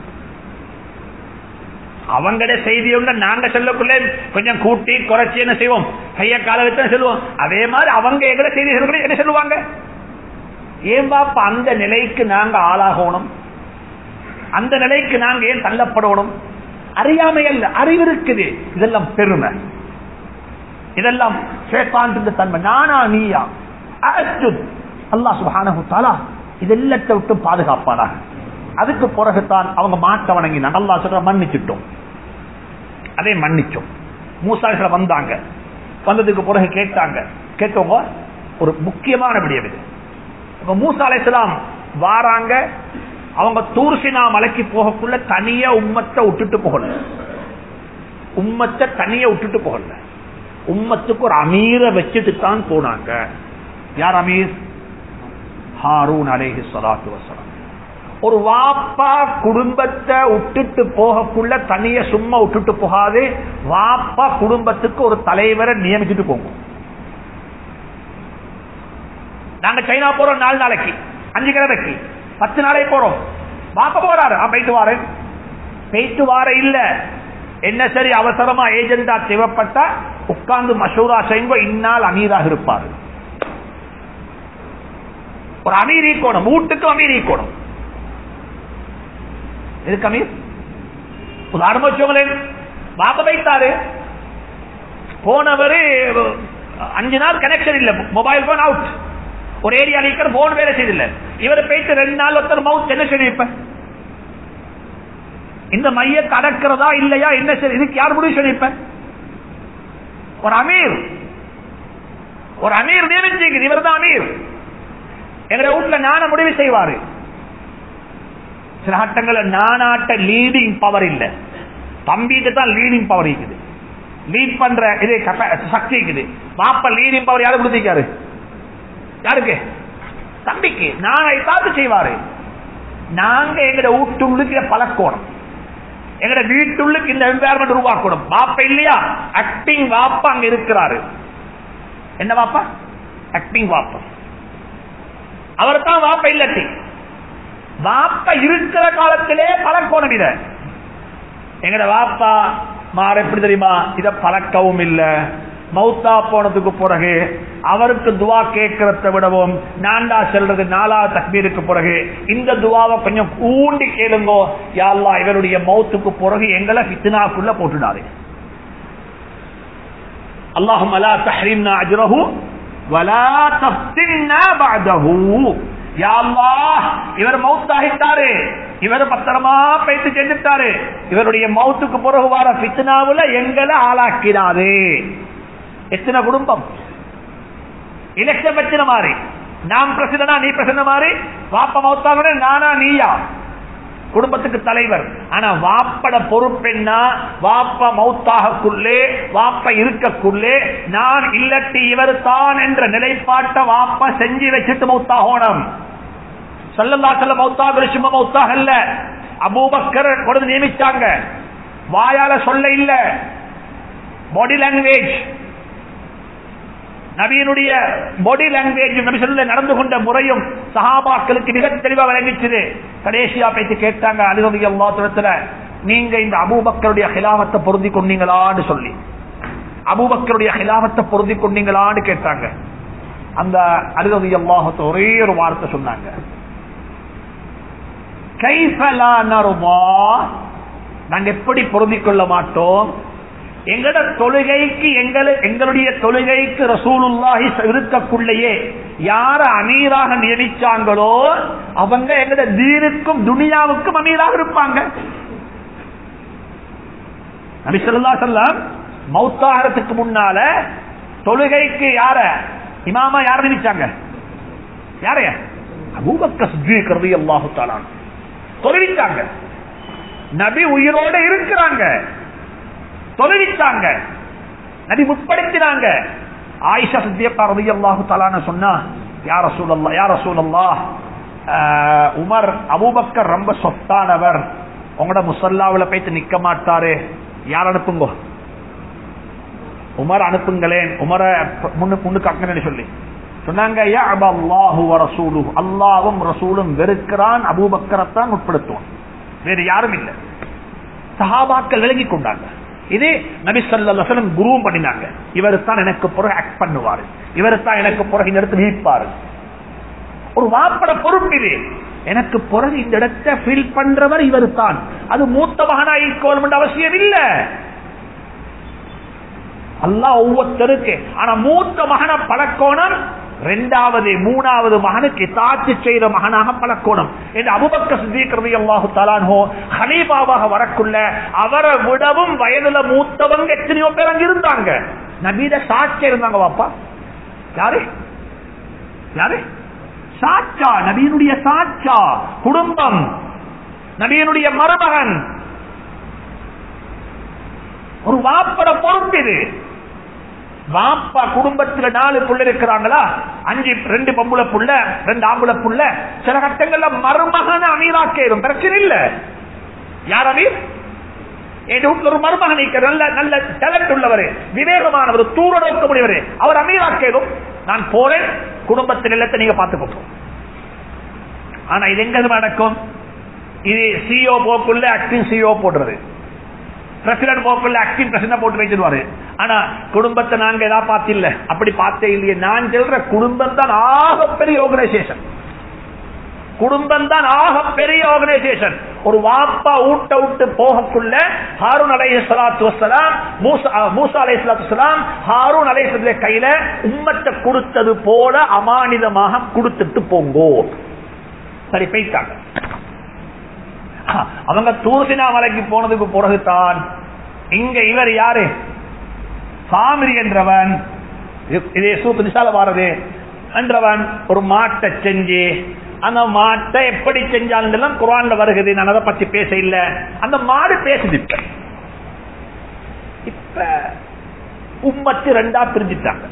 அவங்கள செய்தியோட நாங்க சொல்லக்குள்ள கொஞ்சம் கூட்டி குறைச்சி என்ன செய்வோம், கைய கால வச்சு சொல்லுவோம். அதே மாதிரி அவங்க எங்களை செய்தி சொல்ல என்ன சொல்லுவாங்க? ஏன் பாப்பா அந்த நிலைக்கு நாங்க ஆளாகணும்? அந்த நிலைக்கு நாங்க ஏன் தள்ளப்படணும்? அறியாமை அல்ல, அறிவு இருக்குது. இதெல்லாம் பெருமை, இதெல்லாம் ஷைத்தான் தன்மை. நானா நீயா அல்லாஹ் சுப்ஹானஹு வ தஆலா இதெல்லாம் விட்டு பாதுகாப்பானாக. அதுக்கு பிறகுதான் அவங்க மாட்ட வணங்கினாங்க. அல்லாஹ் சொல்ற மன்னிச்சிட்டோம், அதே மன்னிச்சோம். மூசா அலைஹிஸ்ஸலாம் வந்தாங்க, வந்ததுக்கு பிறகு கேட்டாங்க. கேட்டவங்க ஒரு முக்கியமான விடயம் இது. இப்ப மூசா அலைஹிஸ்ஸலாம் வாராங்க, அவங்க தூர்சினா மலைக்கு போகக்குள்ள தனியா உம்மத்தை விட்டுட்டு போகல. உம்மத்தை தனியா விட்டுட்டு போகல. உம்மத்துக்கு ஒரு அமீரை வச்சுட்டு தான் போனாங்க. யார் அமீர்? ஹாரூன் அலைஹிஸ்ஸலாத்து வஸ்ஸலாம். ஒரு வாப்பா குடும்பத்தை விட்டுட்டு போகக்குள்ள தனிய சும்மா விட்டுட்டு போகாது. வாப்பா குடும்பத்துக்கு ஒரு தலைவரை நியமிச்சுட்டு போகும். நாங்க சைனா போறோம் 4 நாளைக்கு, 5 கிழமைக்கு, 10 நாளைக்கு போறோம். வாப்பா போறாரு, போயிட்டு வார இல்ல. என்ன சரி அவசரமா ஏஜெண்டா தேவைப்பட்டா உட்கார்ந்து மஷூரா செய்யுங்க, இன்னால் அமீராக இருப்பாரு. ஒரு அமீர் ஈக்கோணும், வீட்டுக்கு அமீர் ஈக்கோணும். எதுக்கு அமீர்? உதாரணமா வச்சோங்களேன், வாப்பா வைத்தாரு, போனவரு 5 நாள் கனெக்ஷன் இல்ல, மொபைல் போன் அவுட். ஒரு ஏரியா இருக்கிற போன் வேலை செய்தில்லை. இவர் போயிட்டு 2 நாள் ஒருத்தர் மவுத். என்ன சரி இப்ப இந்த மைய கடக்கிறதா இல்லையா? என்ன சரி, இதுக்கு யார் முடிவு சொல்லிப்ப? ஒரு அமீர், ஒரு அமீர் நியமிச்சிருக்கு. இவர் தான் அமீர். எங்க வீட்டுல நான முடிவு செய்வாரு. சில ஆட்டங்கள் நானாட்ட லீடிங் பவர் இல்ல, தம்பிக்கு தான் லீடிங் பவர் இருக்குது, லீட் பண்ற இது சக்தி இருக்குது. பாப்பா லீடிங் பவர் யாரு கொடுத்திருக்காரு? யாருக்கு? தம்பிக்கு. நானை பார்த்து செய்வாரு. நாங்க எங்கட வீட்டுள்ளுக்கு பழக்கணும், எங்கட வீட்டுள்ளுக்கு இந்த என்வாயர்மெண்ட் உருவாக்கணும். பாப்பா இல்லையா, ஆக்டிங் வாப்பா அங்க இருக்கிறாரு. என்ன வாப்பா? ஆக்டிங் வாப்பா. அவர் தான் வாப்பா இல்லட்டி. வாப்பா இருக்கிற காலத்திலே பழக்கணும். இத எங்கட வாப்பா மாற எப்படி தெரியுமா? இத பழக்கவும் இல்ல. மௌத்தா போனதுக்கு பிறகு அவருக்கு துவா கேட்கறத விடவும் நான்டா செல்றது 4வது தக்பீருக்கு பிறகு இந்த துவாவை கொஞ்சம் கூண்டி கேளுங்கோ. யா அல்லாஹ் இவருடைய மௌத்துக்கு பிறகு எங்களை ஃபித்னாக்குள்ள போட்டுடாதே. அல்லாஹும்ம லா தஹ்ரிம்னா அஜ்ரஹு வலா தஃப்தின்னா பஅதஹு. யா அல்லாஹ் இவர் மௌத்தாகிட்டாரு, இவர் பத்திரமா போயிட்டு செஞ்சுட்டாரு, இவருடைய மௌத்துக்கு பிறகு வர ஃபித்னாவுல எங்களை ஆளாக்கிறாதே. எத்தனை குடும்பம் எலெக்ஷன் வச்சின மாதிரி, நாம் பிரசிடனா நீ பிரசிடன்ட் மாதிரி, வாப்பா மௌத்தாக நானா நீயா குடும்பத்துக்கு தலைவர். ஆனா வாப்பட பொறுப்பென்னா, வாப்பா மௌத்தாகக்குள்ளே வாப்பா இருக்கக்குள்ளே நான் இல்லட்டி இவர் தான் என்ற நிலைப்பாட்ட வாப்பா செஞ்சு வச்சுட்டு மௌத்தாகணும். ஸல்லல்லாஹு அலைஹி வஸல்லம் மௌத்தாக சும்மா மௌத்தாக இல்ல. அபூபக்கர் கொண்டு நியமிச்சாங்க, வாயால சொல்ல இல்ல, பாடி லாங்குவேஜ், நபியினுடைய பாடி லாங்குவேஜ், நபி ஸல்லல்லாஹு நடந்து கொண்ட முறையும் சஹாபாக்களுக்கு மிக தெளிவா விளங்கிச்சது. கடைசியா பேசி கேட்டாங்க அலி ரலியல்லாஹு அன்ஹு, நீங்க இந்த அபூபக்கருடைய ஹிலாஃபத்தை பொருந்தி கொண்டீங்களான்னு சொல்லி, அபூபக்கருடைய ஹிலாஃபத்தை பொருந்தி கொண்டீங்களான்னு கேட்டாங்க. அந்த அலி ரலியல்லாஹு அன்ஹு ஒரே ஒரு வார்த்தை சொன்னாங்க, கைஃப லா நர்தா, நாங்க எப்படி பொருந்திக் கொள்ள மாட்டோம்? எங்கட தொழுகைக்கு எங்களுடைய தொழுகைக்கு ரசூலுல்லாஹி இருக்கக்குள்ளேயே யார அமீராக நியமிச்சாங்களோ அவங்க எங்கட தீனுக்கும் துனியாவுக்கும் அமீராக இருப்பாங்க. நபி ஸல்லல்லாஹு அலைஹி வஸல்லம் மௌத்தாகிறதுக்கு முன்னால தொழுகைக்கு யார இமாமா யார் நியமிச்சாங்க? யாரைய? அபூபக்கர் சித்திக் ரலியல்லாஹு தஆலா தொழுவிச்சாங்க. நபி உயிரோட இருக்கிறாங்க, தொழுவிச்சாங்க, நபி முற்படுத்தினாங்க. ஆயிஷா சித்திகா ரலியல்லாஹு தஆலா சொன்னா, யா ரசூலல்லாஹ், யா ரசூலல்லாஹ், உமர் அபூபக்கர் ரொம்ப சொத்தானவர், உங்களோட முஸல்லாவுல போயிட்டு நிக்க மாட்டாரு, யார் அனுப்புங்க, உமர் அனுப்புங்களேன், உமரை முன்னுக்கு சொல்லி சொன்னாங்க. யா அல்லாஹு வ ரசூலுஹு, அல்லாஹ்வும் ரசூலும் வெறுக்கிறான், அபூபக்கரைத்தான் உட்படுத்துவான், வேறு யாரும் இல்லை. சஹாபாக்கள் விளங்கி கொண்டாங்க. இது நபி ஸல்லல்லாஹு அலைஹி வஸல்லம் குரூம் பண்ணினாங்க. இவர் தான் எனக்கு பிறகு ஆக்ட் பண்ணுவாரு, இவர் தான் எனக்கு பிறகு இந்த இடத்துல நீப்பாரு. ஒரு வாப்பட பொறுப்பு இது. எனக்கு பிறகு இந்த இடத்தை ஃபில் பண்றவர் இவர் தான். அது மூத்த மகனா இருக்கணும் அவசியம் இல்ல. அல்லாஹ் ஒவ்வொருத்தருக்கு ஆனா மூத்த மகனை பழக்கோணம், இரண்டாவது மூணாவது மகனுக்கு இத்தாஅத் செய்த மகனாக பழக்கோணம். என்று அபூபக்கர் சித்திக் ரலியல்லாஹு தஆலா அன்ஹு கலீஃபாவாக வரக்குள்ள அவரை விடவும் வயதுல மூத்தவங்க எத்தனையோ பேர் அங்க இருந்தாங்க. நபியிட சாட்சி இருந்தாங்க. வாப்பா யாரு? யாரு? சாட்சா, நபியினுடைய சாட்சா, குடும்பம், நபியினுடைய மருமகன். ஒரு வாப்பட பொறுப்பு இது. வாப்பா குடும்பத்துல 4 புள்ள இருக்கிறாங்களா, 5, 2 பொம்புல புள்ள, 2 ஆம்புல புள்ள, சில கட்டங்கள்ல மருமகன் அமீராக்கேரும், பிரச்சனை இல்ல. யார் அமீர்? என் வீட்டுல ஒரு மருமகன் நல்ல நல்ல டேலண்ட் உள்ளவர், விவேகமானவர், தூர நோக்க முடியவர், அவர் அமீராக்கேரும். நான் போறேன், குடும்பத்தில் இல்லத்தை நீங்க பார்த்துக்கோ. ஆனா இது எங்க நடக்கும்? இது சிஓ போக்குள்ள ஆக்டிங் சிஓ போடுறது, பிரசிடன்ட் போக்குள்ள ஆக்டிங் பிரசிடன்ட் போட்டு வச்சிருவாரு. ஆனா குடும்பத்தை நாங்க ஏதாவது பார்த்தில்ல, அப்படி பார்த்தே இல்லையே. நான் சொல்ற குடும்பம் தான் ஆகப்பெரிய ஆர்கனைசேஷன், குடும்பம் தான் ஆகப்பெரிய ஆர்கனைசேஷன். ஒரு வாப்பா ஊட்ட விட்டு போகக்குள்ள ஹாரூன் அலைஹிஸ்ஸலாத்து வஸ்ஸலாம், மூசா அலைஹிஸ்ஸலாத்து வஸ்ஸலாம் ஹாரூன் அலைஹிஸ்ஸலாத்து கையில உம்மத்தை கொடுத்தது போல அமானிதமாக கொடுத்துட்டு போங்கோ. சரி போயிட்டாங்க. அவங்க தூர்சினா மலைக்கு போனதுக்கு பிறகுதான் இங்க இவர் யாரு? சாமிரி என்றவன், இதே சூத்து நிசால வாரது என்றவன் ஒரு மாட்டை செஞ்சு, அந்த மாட்டை எப்படி செஞ்சாலும் குர்ஆன்ல வருகிறது, நான் அதை பத்தி பேச இல்ல. அந்த மாடு பேசுது. இப்ப உம்மத்து 2ஆ பிரிஞ்சிட்டாங்க.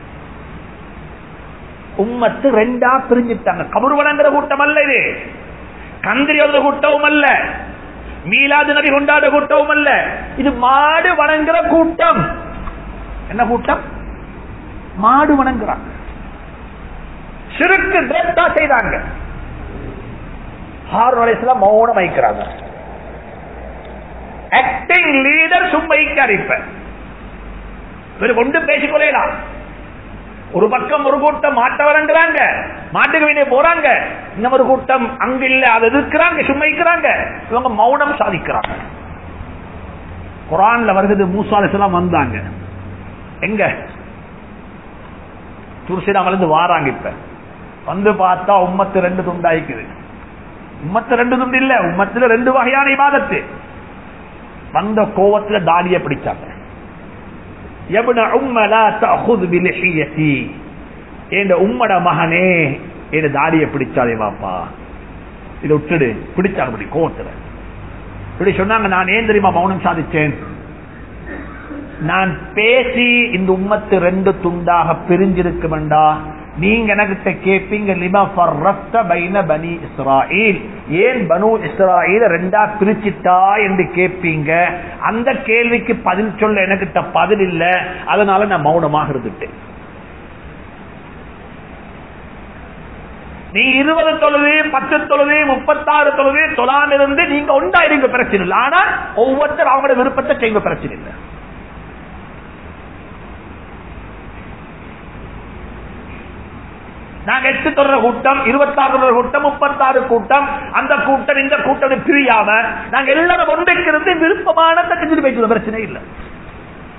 உம்மத்து 2ஆ பிரிஞ்சிட்டாங்க. கபர் வணங்குற கூட்டம் அல்ல இது, கந்திரி எழுத கூட்டவும் அல்ல, மீலாது நபி கொண்டாட கூட்டவும் அல்ல. இது மாடு வணங்குற கூட்டம். என்ன கூட்டம்? மாடு வணங்குறாங்க. ஷிர்க் ட்ரெஸ்டா செய்தாங்க. ஹாரூன் அலைஹிஸ்ஸலாம் மௌனம் வைக்கிறாங்க. ஆக்டிங் லீடர் சும்மைக்கார். இப்ப வேறு கொண்டு பேசிக்கொள்ளலாம். ஒரு பக்கம் ஒரு கூட்டம் மாட்ட வணங்குறாங்க, மாட்டுக்கு வீணே போறாங்க. இன்னொரு கூட்டம் அங்க இல்ல, அதை எதிர்க்கிறாங்க, சும்மைக்கிறாங்க. இவங்க மௌனம் சாதிக்கிறாங்க. குர்ஆன்ல வருகிறது, மூசா அலைஹிஸ்ஸலாம் வந்தாங்க. எங்க? துர்சினா வந்து வாராங்க. இப்ப வந்து பார்த்தா உம்மத்து 2 துண்டாயிக்குது. உம்மத்து 2 துண்டு இல்ல, உம்மத்துல 2 வகையான இபாதத்து. வந்த கோவத்துல தாடியை பிடிச்சாங்க. யப்ன உம்ம லா தஅخذ பிலிஹியதி, என்ற உம்மட மகனே என்ற தாடியை பிடிச்சாதே வாப்பா, இதை விட்டுடு. பிடிச்சாங்க அப்படி கோவத்துல. இப்படி சொன்னாங்க. நான் ஏன் தெரியுமா மௌனம் சாதிச்சேன்? நான் பேசி இந்த உம்மத்து 2 துண்டாக பிரிஞ்சிருக்குமெண்டா நீங்க எனக்கிட்ட கேட்பீங்க, லிமா ஃபர்ரக்த பைன பனி இஸ்ராயீல், ஏன் பனு இஸ்ராயீல 2ஆ பிரிச்சிட்டா என்று கேட்பீங்க. அந்த கேள்விக்கு பதில் சொல்ல எனக்கிட்ட பதில் இல்ல, அதனால நான் மௌனமாக இருந்துட்டேன். நீ 20 தொழுது, 10 தொழுது, 36 தொழுது தொழாம இருந்து நீங்க உண்டாயிருங்க, பிரச்சனை இல்லை. ஆனா ஒவ்வொருத்தர் அவங்களோட விருப்பத்தை செய்ய பிரச்சனை இல்லை. நாங்க 8 தொடர கூட்டம், 26 தொடர கூட்டம், 36 கூட்டம், அந்த கூட்டம் இந்த கூட்டம் பிரியாம நாங்க எல்லாரும் ஒன்றைக்கு இருந்து விருப்பமான செஞ்சுட்டு போயிட்டு பிரச்சனை இல்லை.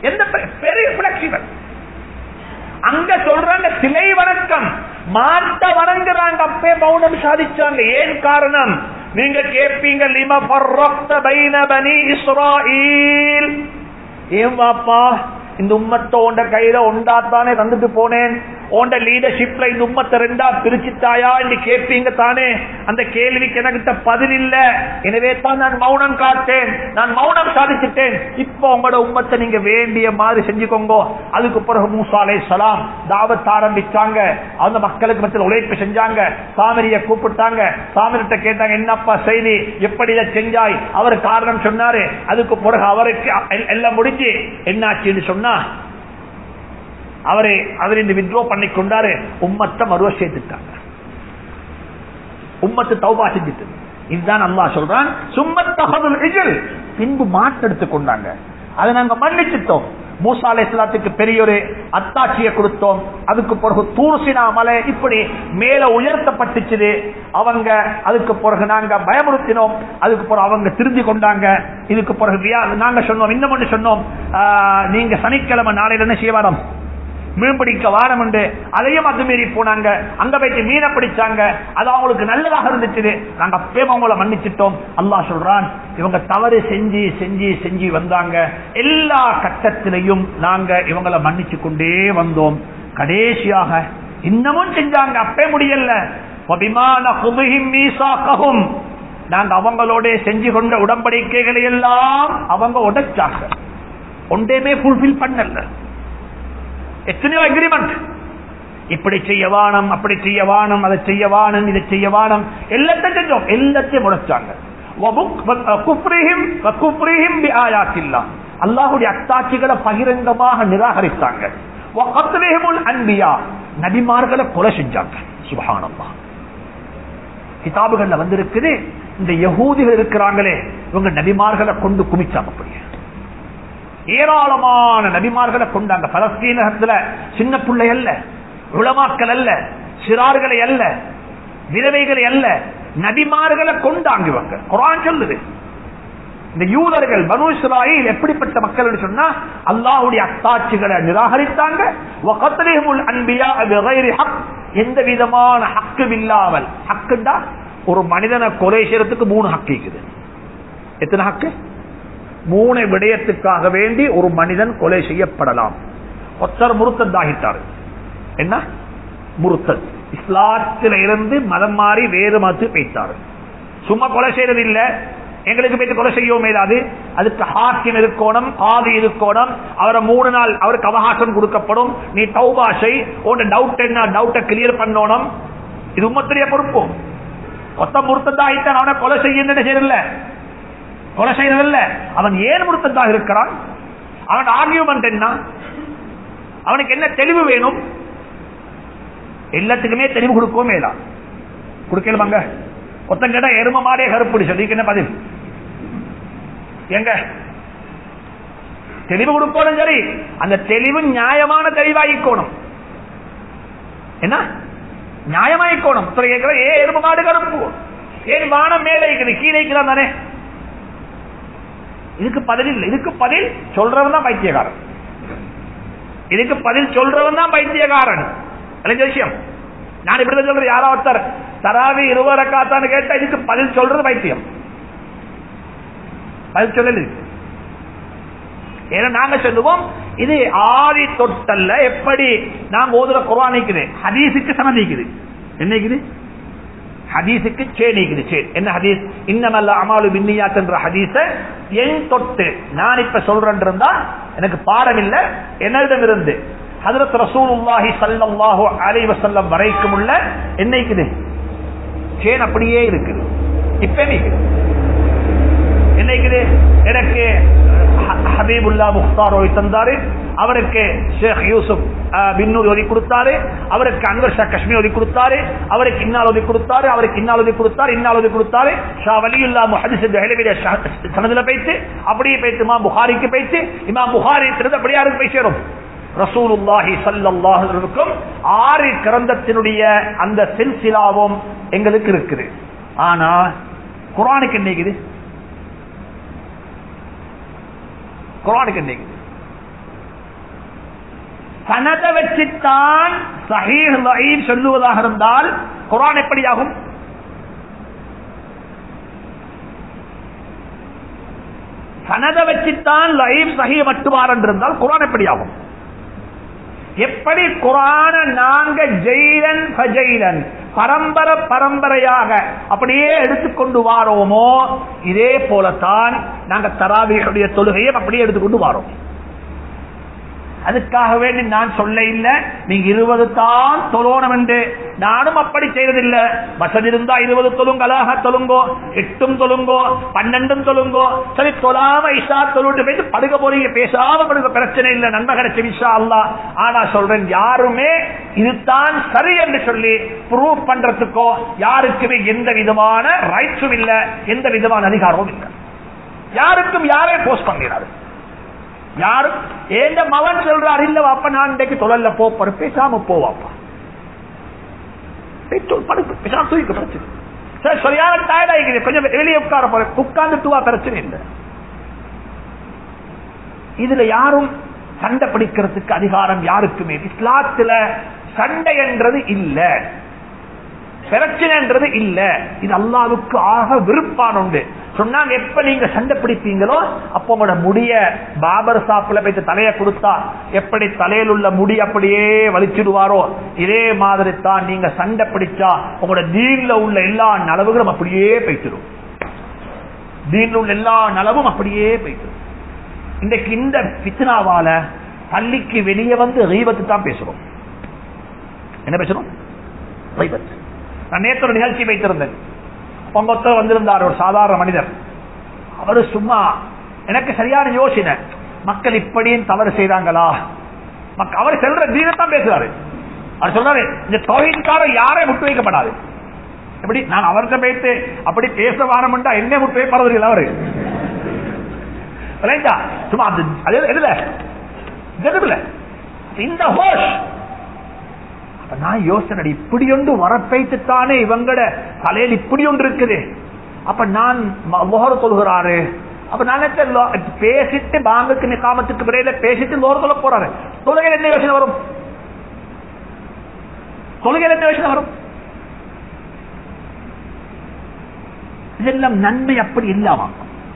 எந்த பெரிய பிளெக்சிபிள். அங்க சொல்றாங்க சிலை வணக்கம், மாட்ட வணங்குறாங்க, அப்பே மௌனம் சாதிச்சாங்க. ஏன் காரணம்? நீங்க கேட்பீங்க, லிம ஃபர்ரக்த பைன பனி இஸ்ராயீல், ஏன் வாப்பா இந்த உம்மத்தை உண்ட கையில ஒண்டாத்தானே தந்துட்டு போனேன், உண்ட லீடர்ஷிப்ல இந்த உம்மத்தை ரெண்டா பிரிச்சுட்டாயா என்று கேட்பீங்க தானே. அந்த கேள்விக்கு எனக்கிட்ட பதில் இல்ல, எனவே தான் நான் மௌனம் காத்தேன், நான் மௌனம் சாதிச்சுட்டேன். இப்ப உங்களோட உம்மத்தை நீங்க வேண்டிய மாதிரி செஞ்சுக்கோங்க. அதுக்கு பிறகு மூசா அலைஹிஸ்ஸலாம் தாவத் ஆரம்பிச்சாங்க. அந்த மக்களுக்கு மத்தியில் உழைப்பு செஞ்சாங்க. சாமரியை கூப்பிட்டாங்க. சாமரிட்ட கேட்டாங்க, என்னப்பா செய்தி, எப்படி இதை செஞ்சாய்? அவர் காரணம் சொன்னாரு. அதுக்கு பிறகு அவருக்கு எல்லாம் முடிஞ்சு என்னாச்சுன்னு சொன்னா அவரை வித்ரோ பண்ணி கொண்டாரு. உம்மத்தை மறுவ சேர்த்துட்டாங்க. உம்மத்து தௌபா செஞ்சுட்டு. இதுதான் அல்லாஹ் சொல்றான், சும்மத்தஹதுல் இஜ்ல், பின்பு மாட்டெடுத்து கொண்டாங்க. அதை நாங்க மன்னிச்சிட்டோம். மூசா அலைஹிஸ்ஸலாத்துக்கு பெரிய ஒரு அத்தாட்சியை கொடுத்தோம். அதுக்கு பிறகு தூர்சினா மலை இப்படி மேல உயர்த்தப்பட்டுச்சு. அவங்க அதுக்கு பிறகு நாங்க பயமுறுத்தினோம். அதுக்கு பிறகு அவங்க திருந்தி கொண்டாங்க. இதுக்கு பிறகு நாங்க சொன்னோம், இன்னும் ஒன்று சொன்னோம், நீங்க சனிக்கிழமை நாளையில என்ன செய்ய வேணும், மீன் பிடிக்க வாரம் உண்டு. அதையும் அது மீறி போனாங்க. அங்க போயிட்டு மீனை பிடிச்சாங்க. அது அவங்களுக்கு நல்லதாக இருந்துச்சு. நாங்க அப்பவே அவங்கள மன்னிச்சிட்டோம். அல்லாஹ் சொல்றான், இவங்க தவறு செஞ்சு செஞ்சு செஞ்சு வந்தாங்க. எல்லா கட்டத்திலையும் நாங்க இவங்களை மன்னிச்சு கொண்டே வந்தோம். கடைசியாக இன்னமும் செஞ்சாங்க, அப்பே முடியல. நாங்க அவங்களோட செஞ்சு கொண்ட உடன்படிக்கைகளை எல்லாம் அவங்க உடைச்சாங்க. ஒன்றையுமே ஃபுல்ஃபில் பண்ணல. எத்தனையோ அக்ரிமெண்ட், இப்படி செய்யவானம், அப்படி செய்யவானம், அதை செய்யவானம், இதை செய்யவானம், எல்லாத்தையும் செஞ்சோம், எல்லாத்தையும் முடைச்சாங்க. அல்லாஹுடைய அத்தாட்சிகளை பகிரங்கமாக நிராகரித்தாங்க. நபிமார்களை கொலை செஞ்சாங்க. சுப்ஹானல்லாஹ். கிதாபுகள்ல வந்திருக்குது, இந்த யஹூதிகள் இருக்கிறாங்களே இவங்க நபிமார்களை கொண்டு குமிச்சாங்க. அப்படியே ஏராளமான நபிமார்களை கொண்டாங்க. பலஸ்தீனத்துல சின்ன பிள்ளை அல்ல, உலமாக்கள் அல்ல, சிறார்களை அல்ல, விதவைகளை அல்ல, நபிமார்களை கொண்டாங்க இவங்க. குர்ஆன் சொல்லுது, இந்த யூதர்கள் பனூ இஸ்ராயீல் எப்படிப்பட்ட மக்கள் சொன்னா, அல்லாஹ்வுடைய அத்தாட்சிகளை நிராகரித்தாங்க. வகத்லிஹுல் அன்பியா பிகைரி ஹக், எந்த விதமான ஹக்கும் இல்லாமல். ஹக்குண்டா ஒரு மனிதனை கொலை செய்யறதுக்கு 3 ஹக்கு இருக்குது. எத்தனை ஹக்கு? 3 விடயத்துக்காக வேண்டி ஒரு மனிதன் கொலை செய்யப்படலாம். ஒருத்தர் முர்த்தத் ஆகிட்டார். என்ன முர்த்தத்? இஸ்லாத்தில இருந்து மதம் மாறி வேறு மதத்துக்கு போயிட்டாரு. சும்மா கொலை செய்யறது இல்ல, எங்களுக்கு போயிட்டு கொலை செய்யவும் மேலாது. அதுக்கு ஹாக்கிம் இருக்கணும், காதி இருக்கணும். அவரை 3 நாள் அவருக்கு அவகாசம் கொடுக்கப்படும். நீ தௌபா செய், உன் டவுட் என்ன, டவுட்டை கிளியர் பண்ணணும். இது உம்மத்துடைய பொறுப்பு. ஒத்த முர்த்தத் ஆகிட்டான், அவனை கொலை செய்ய செய்யல, கொலை செய்யறதில்ல. அவன் ஏன் முர்த்தத்தாக இருக்கிறான்? அவன் ஆர்கியூமெண்ட் என்ன? அவனுக்கு என்ன தெளிவு வேணும்? எல்லாத்துக்குமே தெளிவு கொடுக்கவும் மேலாம். கொடுக்கலாமாங்க? ஒருத்தன் கேட்டா எரும மாடே கருப்புடி சொல்லிக்கு என்ன பதில்? எங்க தெளிவு கொடுக்கணும்? சரி, அந்த தெளிவு நியாயமான தெளிவாயிக்கோணும். என்ன நியாயமாயிக்கோணும்? கேட்கிற ஏ எரும மாடு கருப்பு, ஏன் வானம் மேலே இருக்குது கீழே இருக்கிறான் தானே? இதுக்கு பதில் இல்லை. இதுக்கு பதில் சொல்றவன் தான் பைத்தியக்காரன். இதுக்கு பதில் சொல்றவன் தான் பைத்தியக்காரன். விஷயம் நான் இப்படி சொல்றேன். யாராவது தராவி 20 ரக்காத்தான்னு கேட்டா இதுக்கு பதில் சொல்றது பைத்தியம். பதில் சொல்லல. ஏன்னா நாங்க சொல்லுவோம், இது ஆதி தொட்டல்ல. எப்படி நாங்க ஓதுற குர்ஆன் இருக்குது, ஹதீஸுக்கு சனதிக்குது. என்னைக்குது? ஹதீஸுக்கு சேனிக்குது. என்ன ஹதீஸ்? இன்னமல் அமாலு பின்னியாத் என்ற ஹதீஸ என் தொட்டு நான் இப்ப சொல்றேன் இருந்தா எனக்கு பாடம் இல்ல. என்னிடமிருந்து ஹஜ்ரத் ரசூலுல்லாஹி ஸல்லல்லாஹு அலைஹி வஸல்லம் வரைக்கும் உள்ள என்னைக்குது சேன் அப்படியே இருக்குது. இப்ப என்னைக்குது? எனக்கு ஹபீபுல்லா முக்தார் ஓதி தந்தாரு. அவருக்கு ஷேக் யூசுப் பின்னூர் ஓதி கொடுத்தாரு. அவருக்கு அன்வர் ஷா காஷ்மீர் ஓதி கொடுத்தாரு. அவருக்கு இன்னால் ஓதி கொடுத்தாரு. அவருக்கு இன்னால் ஓதி கொடுத்தாரு. இன்னால் ஓதி கொடுத்தாரு. ஷா வலியுல்லா முஹத்திஸ் ஹலவிய சனதுல போயிட்டு அப்படியே போயிட்டு இமாம் புகாரிக்கு போயிட்டு இமாம் புகாரி திருந்து அப்படியே யாருக்கு போய் சேரும்? ரசூலுல்லாஹி ஸல்லல்லாஹு அலைஹி வஸல்லம் 6 கிரந்தத்தினுடைய அந்த சில்சிலாவும் எங்களுக்கு இருக்குது. ஆனா குர்ஆனுக்கு என்ன இருக்குது? குர்ஆனுக்கு என்ன இருக்குது? சனத வச்சுத்தான் சஹீஹ் லஈஃப் சொல்லுவதாக இருந்தால் குர்ஆன் எப்படியாகும்? சனத வச்சுத்தான் லஈஃப் சஹீஹ் மட்டுமார் என்றிருந்தால் குர்ஆன் எப்படியாகும்? எப்படி குர்ஆன நாங்க ஜெயிலன் ஃபஜைலன் பரம்பரையாக அப்படியே எடுத்துக்கொண்டு வாரோமோ, இதே போலத்தான் நாங்க தராவீஹுடைய தொழுகையை அப்படியே எடுத்துக்கொண்டு வாரோம். அதுக்காக வேண்டி நான் சொல்ல இல்ல நீங்க 20 தான் தொழணும் என்று. நானும் அப்படி செய்யறதில்லை. வசதி இருந்தா 20 தொழுங்க, அழகா தொழுங்கோ, 8 தொழுங்கோ, 12 தொழுங்கோ. சரி, தொழாம இஷா தொழுட்டு போயிட்டு படுக்க போறீங்க, பேசாம படுக்க பிரச்சனை இல்லை, நன்மை கிடைச்ச இன்ஷா அல்லாஹ். ஆனா சொல்றேன், யாருமே இதுதான் சரி என்று சொல்லி ப்ரூவ் பண்றதுக்கோ யாருக்குமே எந்த விதமான ரைட்ஸும் இல்ல, எந்த விதமான அதிகாரமும் இல்லை. யாருக்கும் யாரே போஸ்ட் பண்ணிடாரு. யாரும் ஏந்த மகன் சொல்றாரு, இல்ல வாப்பா நான் இன்றைக்கு தொழல போப்பாரு, பேசாம போவாப்பா, பேசாம தூக்க பிரச்சனை. சரி, சரியான டயர்ட் ஆகிக்குது, கொஞ்சம் வெளியே உட்கார போற, உட்கார்ந்துட்டு வா, பிரச்சனை இல்லை. இதுல யாரும் சண்டை பிடிக்கிறதுக்கு அதிகாரம் யாருக்குமே. இஸ்லாத்துல சண்டை என்றது இல்ல, பிரச்சனை என்றது இல்ல. இது அல்லாஹ்வுக்கு ஆக விருப்பான உண்டு. சொன்னாங்க, எப்ப நீங்க சண்டை பிடிப்பீங்களோ அப்ப உங்களோட முடிய பாபர் சாப்பில போயிட்டு தலையை கொடுத்தா எப்படி தலையில் உள்ள முடி அப்படியே வலிச்சிடுவாரோ, இதே மாதிரி தான் நீங்க சண்டை பிடிச்சா உங்களோட தீன்ல உள்ள எல்லா நலவுகளும் அப்படியே போயிட்டுரும். தீன்ல உள்ள எல்லா நலவும் அப்படியே போயிட்டுரும். இன்றைக்கு இந்த பித்னாவால பள்ளிக்கு வெளியே வந்து கீபத்து தான் பேசுறோம். என்ன பேசுறோம்? கீபத். நான் நேற்று ஒரு நிகழ்ச்சி வைத்திருந்தேன். பொங்கொத்தர் வந்திருந்தார், ஒரு சாதாரண மனிதர். அவரு சும்மா எனக்கு சரியான யோசனை, மக்கள் இப்படியும் தவறு செய்தாங்களா? அவர் செல்ற தீனத்தான் பேசுறாரு. அவர் சொல்றாரு, இந்த தௌஹீத்காரர் யாரையும் முட்டு வைக்கப்படாது. எப்படி நான் அவர்கிட்ட போயிட்டு அப்படி பேச வாரம்டா என்ன முட்டு வைப்பறதில்லை அவரு. சும்மா இந்த ஹோஷ். நான் யோசனை, இப்படி ஒன்று வரப்பைத்துத்தானே இவங்கட தலையில் இப்படி ஒன்று இருக்குது. அப்ப நான் தொழுகிறாரு. அப்ப நான் பேசிட்டு பாங்குக்கு நிகாமத்துக்கு விரையில பேசிட்டு லோர் சொல்ல போறாரு. தொழுகையில் என்ன யோசனை வரும்? தொழுகையில் என்ன யோசனை வரும்? இதெல்லாம் நன்மை அப்படி இல்லாம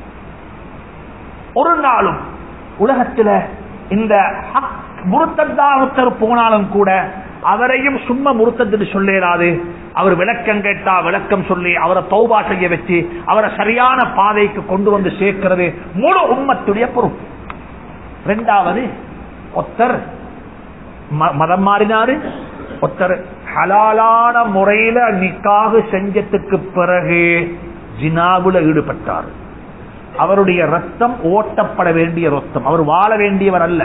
ஒரு நாளும் உலகத்தில் இந்த முருத்தத்தாக போனாலும் கூட அவரையும் சும்மா முருத்தத்து சொல்லலாது. அவர் விளக்கம் கேட்டா விளக்கம் சொல்லி அவரை தௌபா செய்ய வச்சு அவரை சரியான பாதைக்கு கொண்டு வந்து சேர்க்கிறது முழு உம்மத்துடைய பொறுப்பு. இரண்டாவது, ஒருத்தர் மதம் மாறினாரு, ஒருத்தர் ஹலாலான முறையில நிக்காஹ் செஞ்சதுக்கு பிறகு ஜினாவுல ஈடுபட்டார். அவருடைய ரத்தம் ஓட்டப்பட வேண்டிய ரத்தம், அவர் வாழ வேண்டியவர் அல்ல.